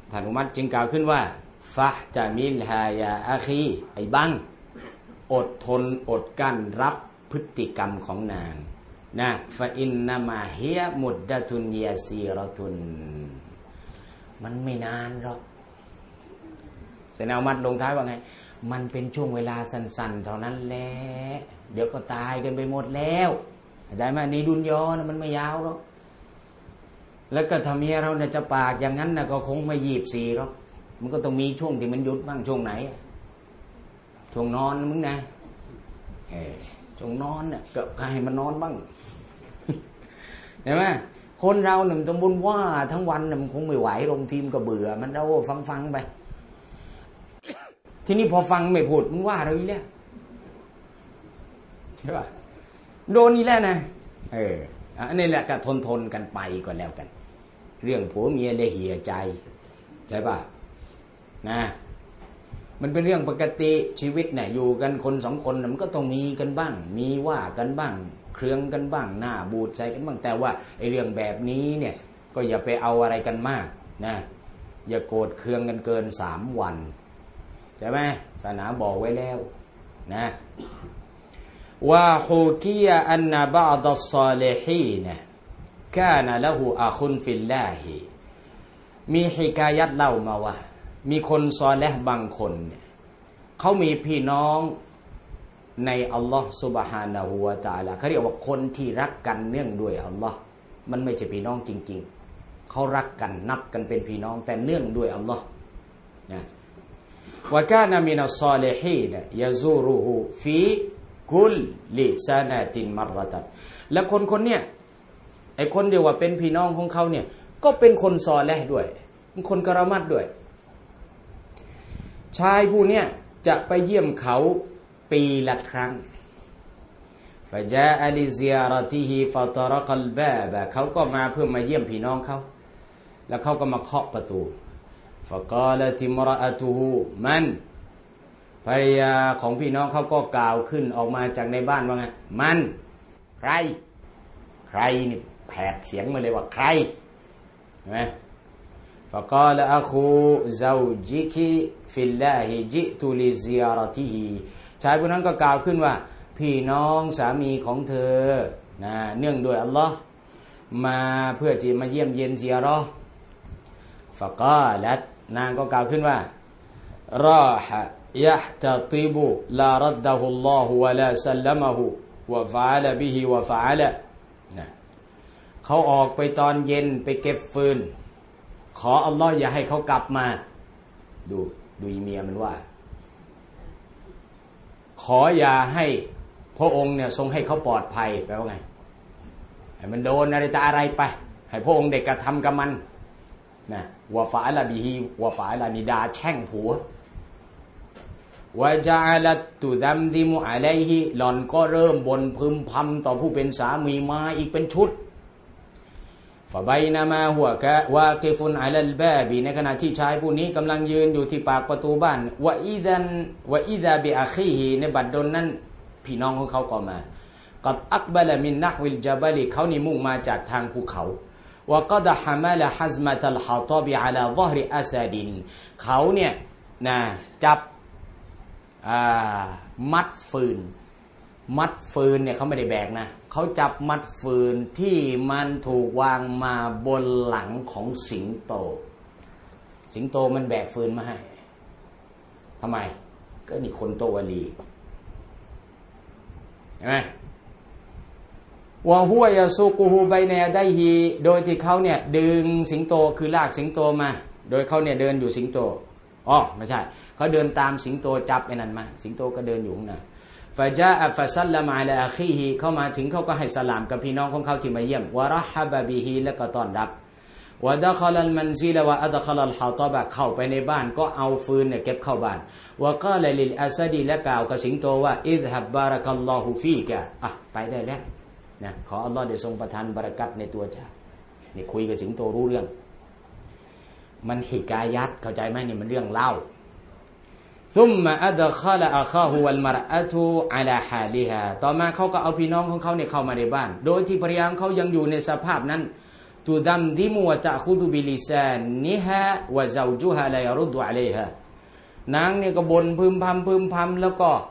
Speaker 1: ท่านอุมัรจึงกล่าวขึ้นว่าฟะจามิลฮายาอาคีไอ้บังอดทนอดกั้นรับพฤติกรรมของนางนะฟะอินนามาเฮียมุดดะตุนยาซีรอตุนมันไม่นานหรอกเสนาอุมัรลงท้ายว่าไงมันเป็นช่วงเวลาสั้นๆเท่านั้นแหละเดี๋ยวก็ตายกันไปหมดแล้วเข้าใจไหมในดุนยอนะมันไม่ยาวหรอกแล้วก็ถ้าเมียเราเนี่ยจะปากอย่างนั้นนะก็คงไม่ยีบสี่หรอกมันก็ต้องมีช่วงที่มันหยุดบ้างช่วงไหนช่วงนอนมึงนะเออช่วงนอนเนี่ยก็ให้มันนอนบ้างเห็นไหมคนเราเนี่ยมันต้องบุญว่าทั้งวันเนี่ยมันคงไม่ไหวลงทีมก็เบื่อมันเราฟังฟังไปทีนี้พอฟังไม่พูดมันว่าเราอีกแล้วใช่ป่ะโดนอีกแล้วนะเอออันนี้แหละก็ทนทนกันไปก่อนแล้วกันเรื่องผัวเมียเลยเหี่ยใจใช่ป่ะนะมันเป็นเรื่องปกติชีวิตเนี่ยอยู่กันคนสองคนมันก็ต้องมีกันบ้างมีว่ากันบ้างเครืองกันบ้างหน้าบูดใจกันบ้างแต่ว่าไอ้เรื่องแบบนี้เนี่ยก็อย่าไปเอาอะไรกันมากนะอย่าโกรธเคืองกันเกินสามวันใช่ไหมศาสนาบอกไว้แล้วนะว่าฮูกียะอันนะบะอดัสศอลิฮีนกานะละหูอะคุนฟิลลาฮิมีฮิกายัตเล่ามาว่ามีคนซอลิห์บางคนเนี่ยเขามีพี่น้องในอัลลอฮ์ซุบฮานะฮูวะตะอาลาเขาเรียกว่าคนที่รักกันเนื่องด้วยอัลลอฮ์มันไม่ใช่พี่น้องจริงๆเขารักกันนับกันเป็นพี่น้องแต่เนื่องด้วยอัลลอฮ์นะวะกานะมินัสศอลิฮีนยะซูรุฮูฟีกุลลิซานาตินมัรรตันและคนคนเนี้ยไอ้คนเดียวว่าเป็นพี่น้องของเขาเนี่ยก็เป็นคนซอลิห์ด้วยเป็นคนกะเราะมัตด้วยชายผู้เนี้ยจะไปเยี่ยมเขาปีละครั้งฟะจาอะลิซิยารอติฮิฟะตะรักัลบาบะเขาก็มาเพื่อมาเยี่ยมพี่น้องเขาแล้วเขาก็มาเคาะประตูฟะกาละติมรออะตุฮูมันภรรยาของพี่น้องเขาก็กล่าวขึ้นออกมาจากในบ้านว่าไงมันใครใครนี่แผดเสียงมาเลยว่าใครเห็นไหมฟะกาละอะคูซาวจิกิฟิลลาฮิจิตุลิซิยารอติฮิชายผู้นั้นก็กล่าวขึ้นว่าพี่น้องสามีของเธอนะเนื่องด้วยอัลลอฮ์มาเพื่อจะมาเยี่ยมเยียนซิยารอฟะกาละนางก็กล่าวขึ้นว่ารอฮะยะตะติบุลารัดดะฮุลลอฮุวะลาซัลลัมะฮุวะฟะอะละบิฮิวะฟะอะละนะเขาออกไปตอนเย็นไปเก็บฟืนขออัลลอฮ์อย่าให้เขากลับมาดูดูอีเมียมันว่าขออย่าให้พระองค์เนี่ยทรงให้เขาปลอดภัยแปลว่าไงให้มันโดนอะไรตาอะไรไปให้พระองค์เด็กกระทำกับมันนะวะฟะอะละบิฮิวะฟะอะละนิดาแช่งผัววะจาลัตตุดัมดิมุอะลัยฮิหล่อนก็เริ่มบ่นพึมพำต่อผู้เป็นสามีมาอีกเป็นชุดฟะบัยนะมาหัวกะวากิฟุนอะลัลบาบิในขณะที่ชายผู้นี้กำลังยืนอยู่ที่ปากประตูบ้านวะอิดันวะอิดาบิอะคีฮิในบัดดลนั้นพี่น้องของเขาก็มากัดอักบะละมินนะฮ์วิลญะบะลิเขานี่มุ่งมาจากทางภูเขาวะกอดฮะมะละฮัซมะตัลฮาฏอบิอะลาฎอฮริอัสดินเขาเนี่ยนะจับมัดฟืนมัดฟืนเนี่ยเขาไม่ได้แบกนะเขาจับมัดฟืนที่มันถูกวางมาบนหลังของสิงโตสิงโตมันแบกฟืนมาให้ทำไมก็นี่คนโตวลีเห็นไหมวะฮุวะยะซูกุฮูบัยนะยะดัยฮิโดยที่เขาเนี่ยดึงสิงโตคือลากสิงโตมาโดยเขาเนี่ยเดินอยู่สิงโตอ๋อไม่ใช่เขาเดินตามสิงโตจับไอ้นั่นมาสิงโตก็เดินอยู่ข้างหน้าฟะจาอะฟะซัลลัมอะลาอะคีฮิเข้ามาถึงเขาก็ให้สลามกับพี่น้องของเขาที่มาเยี่ยมวะเราะฮะบะบิฮิแล้วก็ต้อนรับวะดะคอลัลมันซิลวะอัดคอลัลฮาฏอบะเข้าไปในบ้านก็เอาฟืนเนี่ยเก็บเข้าบ้านวะกาละลิลอัสดีและกล่าวกับสิงโตว่าอิซฮับบารักัลลอฮุฟีกะอ่ะไปได้แล้วนะขออัลเลาะห์ได้ทรงประทานบารอกัตในตัวเจ้านี่คุยกับสิงโตรู้เรื่องมันฮิกายัตเข้าใจไหมนี่มันเรื่องเล่าซุมมะอัดคอละอะคาฮุวัลมะรอะตุอะลาฮาลิฮาต่อมาเขาก็เอาพี่น้องของเขาเนี่ยเข้ามาในบ้านโดยที่ภรรยาของเขายังอยู่ในสภาพนั้นตุดัมดิมุวะตะคุดุบิลิซานิฮะวะซาวจุฮะลายัรุดอะลัยฮะนางเนี่ยก็บ่นพึมพำพึมพำแล้วก็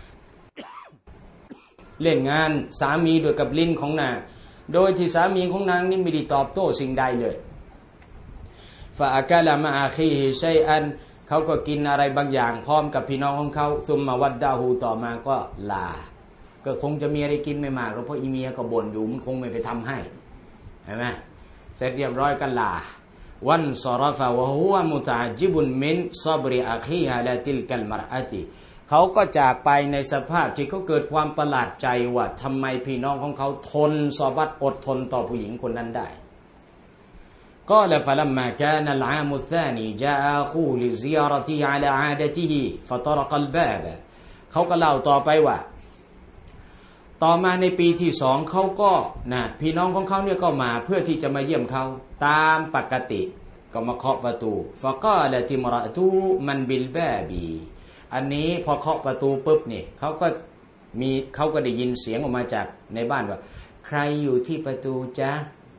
Speaker 1: เล่นงานสามีด้วยกับลิ้นของนางโดยที่สามีของนางนี่ไม่ได้ตอบโต้สิ่งใดเลยฟาอักลามะอาคีฮิชัยอันเขาก็กินอะไรบางอย่างพร้อมกับพี่น้องของเขาซุมมาวัดดาหูต่อมาก็ลาก็คงจะมีอะไรกินไม่มากเพราะอีเมียก็บ่นอยู่มันคงไม่ไปทำให้เห็นไหมเสร็จเรียบร้อยกันลาวันซารฟะวะฮุวะมุตะจิบุนมินซอบริอาคีฮะลาติลกัลมารอะติเขาก็จากไปในสภาพที่เขาเกิดความประหลาดใจว่าทำไมพี่น้องของเขาทนซอบัตอดทนต่อผู้หญิงคนนั้นได้ก็แล้วฟะลัมมา كان العام الثاني جاء أخوه لزيارته على عادته فطرق الباب เขาก็เล่าต่อไปว่าต่อมาในปีที่สองเขาก็นะพี่น้องของเขาเนี่ยก็มาเพื่อที่จะมาเยี่ยมเขาตามปกติก็มาเคาะประตูฟะกาละติมรอะตูมันบิลบาบีอันนี้พอเคาะประตูปุ๊บนี่เขาก็มีเขาก็ได้ยินเสียงออกมาจากในบ้านว่าใครอยู่ที่ประตูจ๊ะ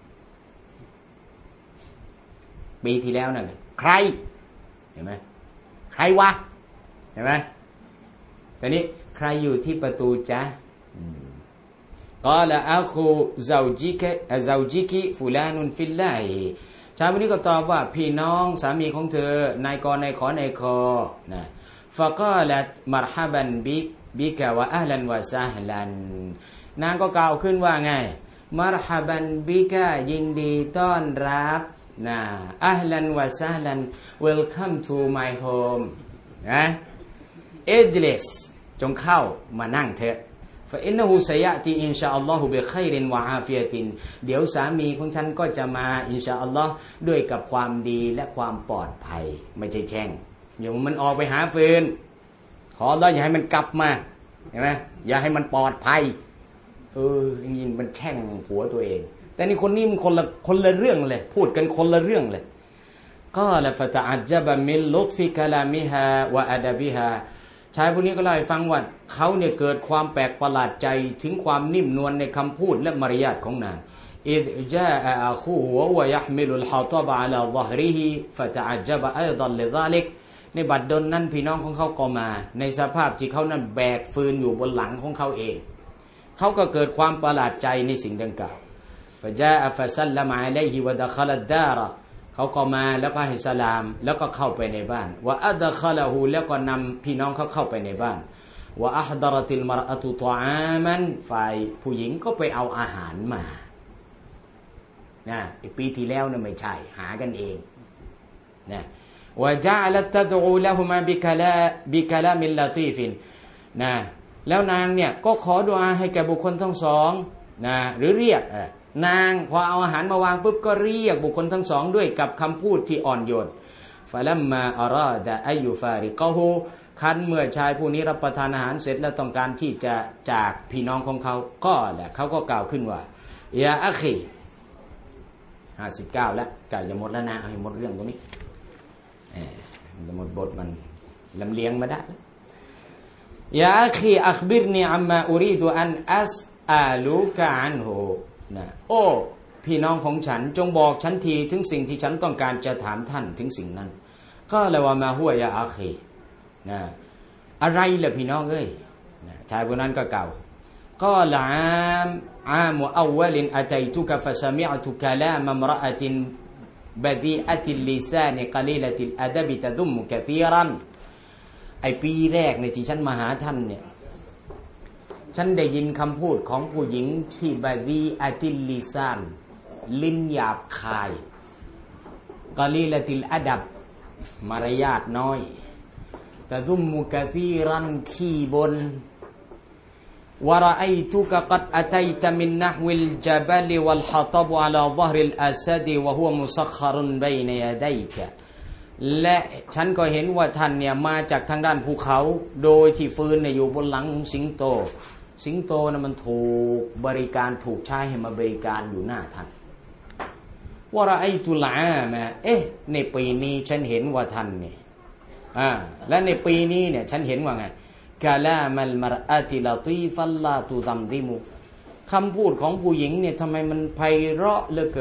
Speaker 1: ปีที่แล้วนั่นใครเห็นไหมใครวะเห็นไหมแต่นี้ใครอยู่ที่ประตูจ๊ะกาละอาคูซาวจิกะซาวจิกิฟุลานุนฟิลลาฮิชายคนนี้ก็ตอบว่าพี่น้องสามีของเธอนายกนายขอนายคอนะฟะกาลัตมัรฮะบันบิบิกะวะอะห์ลันวะซะฮ์ลันนางก็กล่าวขึ้นว่าไงมัรฮะบันบิกะยินดีต้อนรับนะอะห์ลันวะซะฮ์ลัน welcome to my home นะอิจลิสจงเข้ามานั่งเถอะฟะอินนะฮูซะยะติอินชาอัลลอฮุบิค็อยรินวะอาฟิยะตินเดี๋ยวสามีของฉันก็จะมาอินชาอัลลอฮ์ด้วยกับความดีและความปลอดภัยไม่ใช่แช่งอย่ามันออกไปหาฟืนขออัลเลาะห์อย่าให้มันกลับมาเห็นไหมอย่าให้มันปลอดภัยเออยินมันแช่งหัวตัวเองแต่นี่คนนี้มันคนละคนละเรื่องเลยพูดกันคนละเรื่องเลยก็ละฟะตะอัจญะบะมินลุตฟิกะลามิฮาวะอะดะบิฮาชายผู้นี้ก็เล่าให้ฟังว่าเขาเนี่ยเกิดความแปลกประหลาดใจถึงความนิ่มนวลในคำพูดและมารยาทของนางอิซจาอะอะคูฮุวะฮุวะยะห์มิลุลฮะฏบะอะลาฎฮริฮิฟะตะอัจญะบะอัยฎันลิซาลิกในบัดดลนั้นพี่น้องของเขาก็มาในสภาพที่เขานั้นแบกฟืนอยู่บนหลังของเขาเองเขาก็เกิดความประหลาดใจในสิ่งดังกล่าวฟะจาอะฟะซัลลัมอะลัยฮิวะดะคอลัดดาระเขาก็มาแล้วก็ให้สลามแล้วก็เข้าไปในบ้านวะอัดคอละฮูแล้วก็นำพี่น้องเขาเข้าไปในบ้านวะอัฮดะรติลมารอะตุฏอามันฝ่ายผู้หญิงก็ไปเอาอาหารมานะปีที่แล้วเนี่ยไม่ใช่หากันเองนะวะจาอะลัตตะดูละฮุมาบิกะลาบิกะลามิลลาตีฟินนะแล้วนางเนี่ยก็ขอดุอาให้แก่บุคคลทั้งสองนะหรือเรียกนางพอเอาอาหารมาวางปุ๊บก็เรียกบุคคลทั้งสองด้วยกับคำพูดที่อ่อนโยนฟะลัมมาอาราดะอัยยุฟาริกะฮูคันเมื่อชายผู้นี้รับประทานอาหารเสร็จแล้วต้องการที่จะจากพี่น้องของเขาก็แหละเขาก็กล่าวขึ้นว่ายาอะคีห้าสิบเก้าแล้วใกล้จะหมดแล้วนะให้หมดเรื่องตรงนี้เออจะหมดบทมันลำเลียงมาได้ยาอะคีอัคบิรนีอัมมาอูรีดุอันอัสอาลูกะอันฮูนะโอ้พี่น้องของฉันจงบอกฉันทีถึงสิ่งที่ฉันต้องการจะถามท่านถึงสิ่งนั้นก็เลยว่ามาหัวยาอาคีนะอะไรล่ะพี่น้องเอ้ยนะชายคนนั้นก็กล่าวก็ละอามอามุอาวลินอะตัยตุกะฟะซะมิอะตุกะลามะมรอะตินบะดีอะติลลิซานิกะลีละติลอะดะบิตะดุมกะซีรันไอ้ปีแรกในที่ฉันมาหาท่านเนี่ยฉันได้ยินคำพูดของผู้หญิงที่บาดีอะติลลิซานลิ้นหยาบคายกะลีละติลอะดับมารยาทน้อยตะดุมมุกะฟีรันขี้บนวะรออัยตุกะกัดอะตัยตะมินนะฮวิลญะบะลวัลฮะฏบอะลาฎฮริลอะซะดวะฮุวะมุซัคคารุนบัยนะยะดัยกะและฉันก็เห็นว่าท่านเนี่ยมาจากทางด้านภูเขาโดยที่ฟืนเนี่ยอยู่บนหลังของสิงโตสิงโตนะมันถูกบริการถูกใช้ให้มาบริการอยู่หน้าท่านวะรออัยตุลอามาเอ๊ะในปีนี้ฉันเห็นว่าท่านเนี่ยอ่าและในปีนี้เนี่ยฉันเห็นว่าไงกะลามัลมารอะติลาตีฟัลลาตุซัมซิมุคำพูดของผู้หญิงเนี่ยทำไมมันไพเราะเหลือเกิน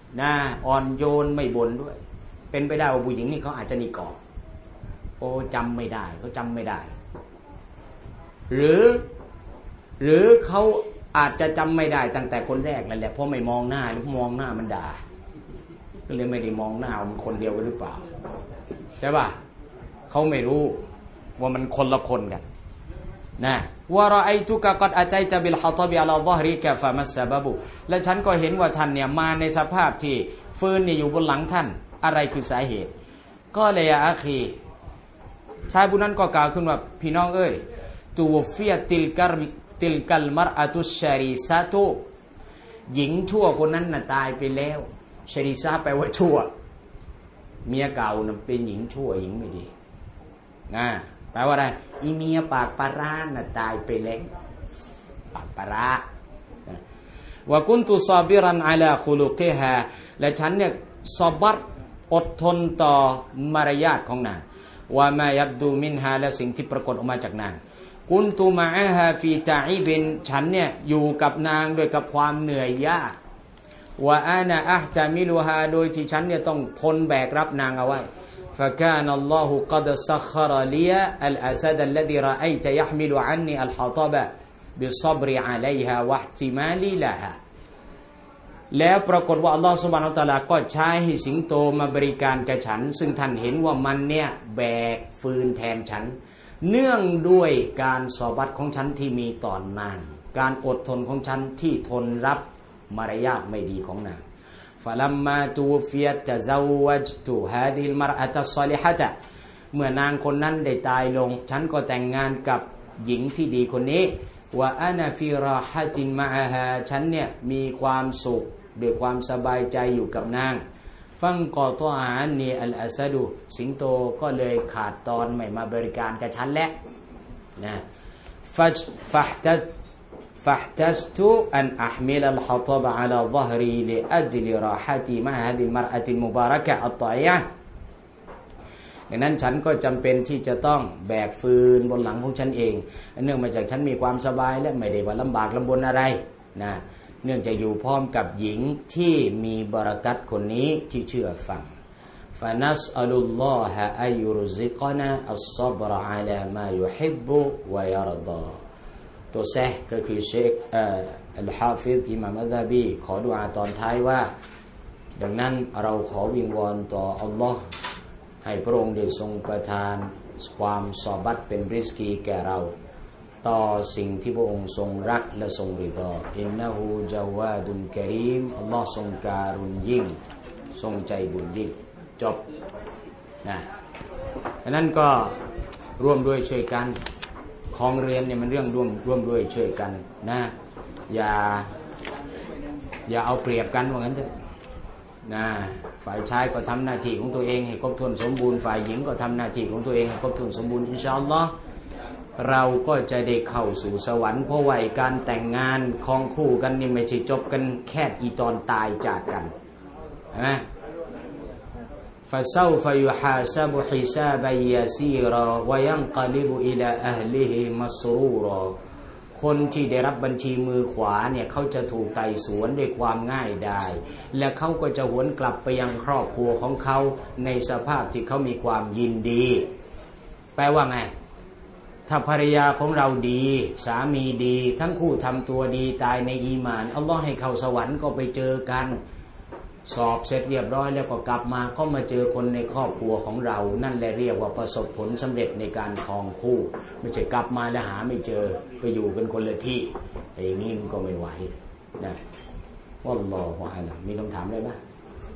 Speaker 1: นะอ่อนโยนไม่บ่นด้วยเป็นไปได้ว่าผู้หญิงนี่เขาอาจจะนิกอบโอ้จำไม่ได้เขาจำไม่ได้หรือหรือเขาอาจจะจำไม่ได้ตั้งแต่คนแรกนั่นแหละเพราะไม่มองหน้าหรือมองหน้ามันด่าก็เลยไม่ได้มองหน้ามันคนเดียวกันหรือเปล่าใช่ป่ะเขาไม่รู้ว่ามันคนละคนกันนะวะรอไอตุกะกัดอะตัยตะบิลฮะฏบิอะลาฎอฮริกะฟะมัสซะบะบุและฉันก็เห็นว่าท่านเนี่ยมาในสภาพที่ฟืนเนี่ยอยู่บนหลังท่านอะไรคือสาเหตุก็เลยยาอะคีชายผู้นั้นก็กล่าวขึ้นว่าพี่น้องเอ้ยตูฟิยะติลกัลติลกัลมัรอะตุชชาริซะตุหญิงชั่วคนนั้นน่ะตายไปแล้วชาริซะแปลว่าชั่วเมียเก่าน่ะเป็นหญิงชั่วหญิงไม่ดีนะแปลว่าอะไรอีเมียปากปลาร้าน่ะตายไปแล้วปากปลาร้าวะกุนตุซอบิรันอะลาคุลุกิฮาและฉันเนี่ยซอบัรอดทนต่อมารยาทของนางว่ามายับดูมินฮาและสิ่งที่ปรากฏออกมาจากนางกุนตุมาอะฮาฟีตาอิบินฉันเนี่ยอยู่กับนางโดยกับความเหนื่อยยากว่าอานะอะห์ตะมิลุฮาโดยที่ฉันเนี่ยต้องทนแบกรับนางเอาไว้ฟะกานัลลอฮุกัดซัครลียะอัลอะซดอัลลซีรออัยตะยะห์มิลุอันนีอัลฮะฏบะบิศอบริอะลัยฮาวะอิห์ติมาลิละฮาแล้วปรากฏว่าอัลลอฮฺซุบฮานะฮูวะตะอาลาก็ใช้ให้สิงโตมาบริการแก่ฉันซึ่งท่านเห็นว่ามันเนี่ยแบกฟืนแทนฉันเนื่องด้วยการซอบัตของฉันที่มีต่อนางการอดทนของฉันที่ทนรับมารยาทไม่ดีของนางฟะลัมมาตูฟิยะตะซาววัจตุฮาดิฮิลมารอะตัศศอลิฮะตะเมื่อนางคนนั้นได้ตายลงฉันก็แต่งงานกับหญิงที่ดีคนนี้ว่าอานาฟิราฮะตินมะอะฮาฉันเนี่ยมีความสุขด้วยความสบายใจอยู่กับนางฟังกอตออานีอัลอะซะดุสิงโตก็เลยขาดตอนไม่มาบริการกับฉันแล้วนะฟัจฟัฮตัฟัฮตัจตุอันอะห์มิลอัลฮะฏบะอะลาฎอฮรีลิอัจลิราฮะติมะฮาดิลมารอะติลมุบาระกะอัตฏอยะฮ์ดังนั้นฉันก็จำเป็นที่จะต้องแบกฟืนบนหลังของฉันเองเนื่องมาจากฉันมีความสบายและไม่ได้ว่าลำบากลำบนอะไรนะเนื่องจากอยู่พร้อมกับหญิงที่มีบารกัตคนนี้ที่เชื่อฟังฟานัสอัลลอฮะอัยุรซิกนาอัลซับรอะลามายุฮิบบุวะยารฎอตัวแซะก็คือเชคอัลฮาฟิซอิหม่ามอัซซะบีขอดุอาตอนท้ายว่าดังนั้นเราขอวิงวอนต่ออัลลอฮ์ให้พระองค์ได้ทรงประทานความซอบัตเป็นริสกีแก่เราต่อสิ่งที่พระองค์ทรงรักและทรงริฎออินนะฮูจาวาดุนกะรีมอัลลอฮ์ทรงการุณยิ่งทรงใจบุญยิ่งจบนะดังนั้นก็ร่วมด้วยช่วยกันของเรือนเนี่ยมันเรื่องร่วมร่วมด้วยช่วยกันนะอย่าอย่าเอาเปรียบกันว่างั้นเถอะนะฝ่ายชายก็ทำหน้าที่ของตัวเองให้ครบถ้วนสมบูรณ์ฝ่ายหญิงก็ทำหน้าที่ของตัวเองให้ครบถ้วนสมบูรณ์อินชาอัลลอฮ์เราก็จะได้เข้าสู่สวรรค์เพราะว่าการแต่งงานครองคู่กันนี่ไม่ใช่จบกันแค่อีตอนตายจากกันใช่ไหมฟะซาวฟะยุฮาซะบุฮิซาบัยยะซีรอวะยันกะลิบุอิลาอะห์ลิฮิมัสรูรอคนที่ได้รับบัญชีมือขวาเนี่ยเขาจะถูกไต่สวนด้วยความง่ายดายและเขาก็จะหวนกลับไปยังครอบครัวของเขาในสภาพที่เขามีความยินดีแปลว่าไงถ้าภรรยาของเราดีสามีดีทั้งคู่ทำตัวดีตายในอีหม่านอัลลอฮ์ให้เข้าสวรรค์ก็ไปเจอกันสอบเสร็จเรียบร้อยแล้วก็กลับมาก็มาเจอคนในครอบครัวของเรานั่นแหละเรียกว่าประสบผลสำเร็จในการครองคู่ไม่ใช่กลับมาแล้วหาไม่เจอไปอยู่กันคนละที่อย่างนี้มันก็ไม่ไหวนะวัลลอฮุอะลัมมีคำถามอะไรบ้าง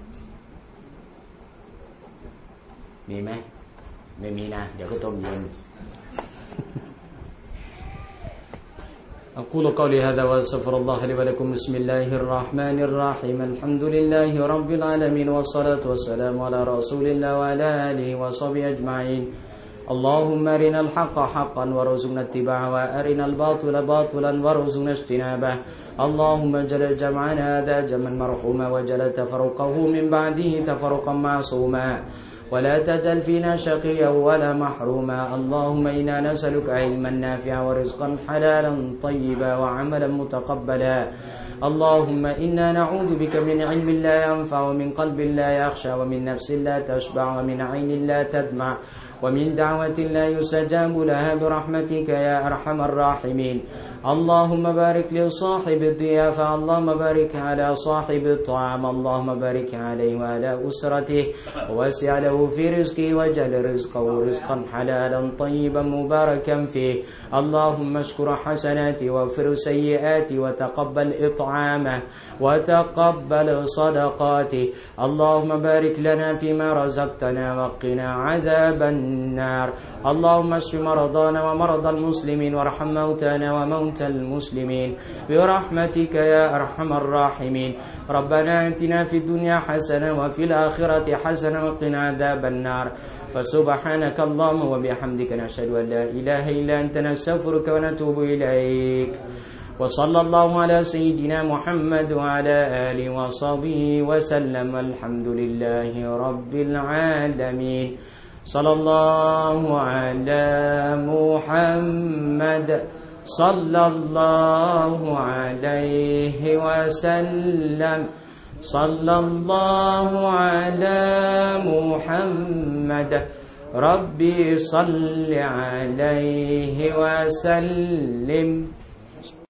Speaker 1: มีไหมไม่มีนะเดี๋ยวก็ต้มเย็นأقول قولي هذا وأستغفر الله لي ولكم بسم الله الرحمن الرحيم الحمد لله رب العالمين والصلاة والسلام على رسول الله وعلى آله وصحبه أجمعين اللهم أرنا الحق حقا وارزقنا اتباعه وأرنا الباطل باطلا وارزقنا اجتنابه اللهم اجعل جمعنا هذا جمعا مرحوما واجعل تفرقه من بعده تفرقا معصوما ولا تجعل فينا شقيا ولا محروما اللهم إنا نسألك علما نافعا ورزقا حلالا طيبا وعملا متقبلا اللهم إنا نعوذ بك من علم لا ينفع ومن قلب لا يخشى ومن نفس لا تشبع ومن عين لا تدمع ومن دعوة لا يستجاب لها برحمتك يا أرحم الراحمين. اللهم بارك لصاحب الضيافة، اللهم بارك على صاحب الطعام، اللهم بارك عليه وعلى أسرته ووسع له في رزقه واجعل رزقه رزقا حلالا طيبا مباركا فيه. اللهم اشكر حسناته واغفر سيئاته وتقبل إطعامه وتقبل صدقاته. اللهم بارك لنا فيما رزقتنا وقنا عذاب النار. اللهم اشف مرضانا ومرضى المسلمين وارحم موتانا وموتى المسلمين برحمتك يا أرحم الراحمين. ربنا آتنا في الدنيا حسنة وفي الآخرة حسنة وقنا عذاب النار. فسبحانك اللهم وبحمدك نشهد أن لا إله إلا أنت نستغفرك ونتوب إليك. وصلى الله على سيدنا محمد وعلى آله وصحبه وسلم. الحمد لله رب العالمين. صلى الله على محمد صلى الله عليه وسلم. صلى الله على محمد ربي صل عليه وسلم.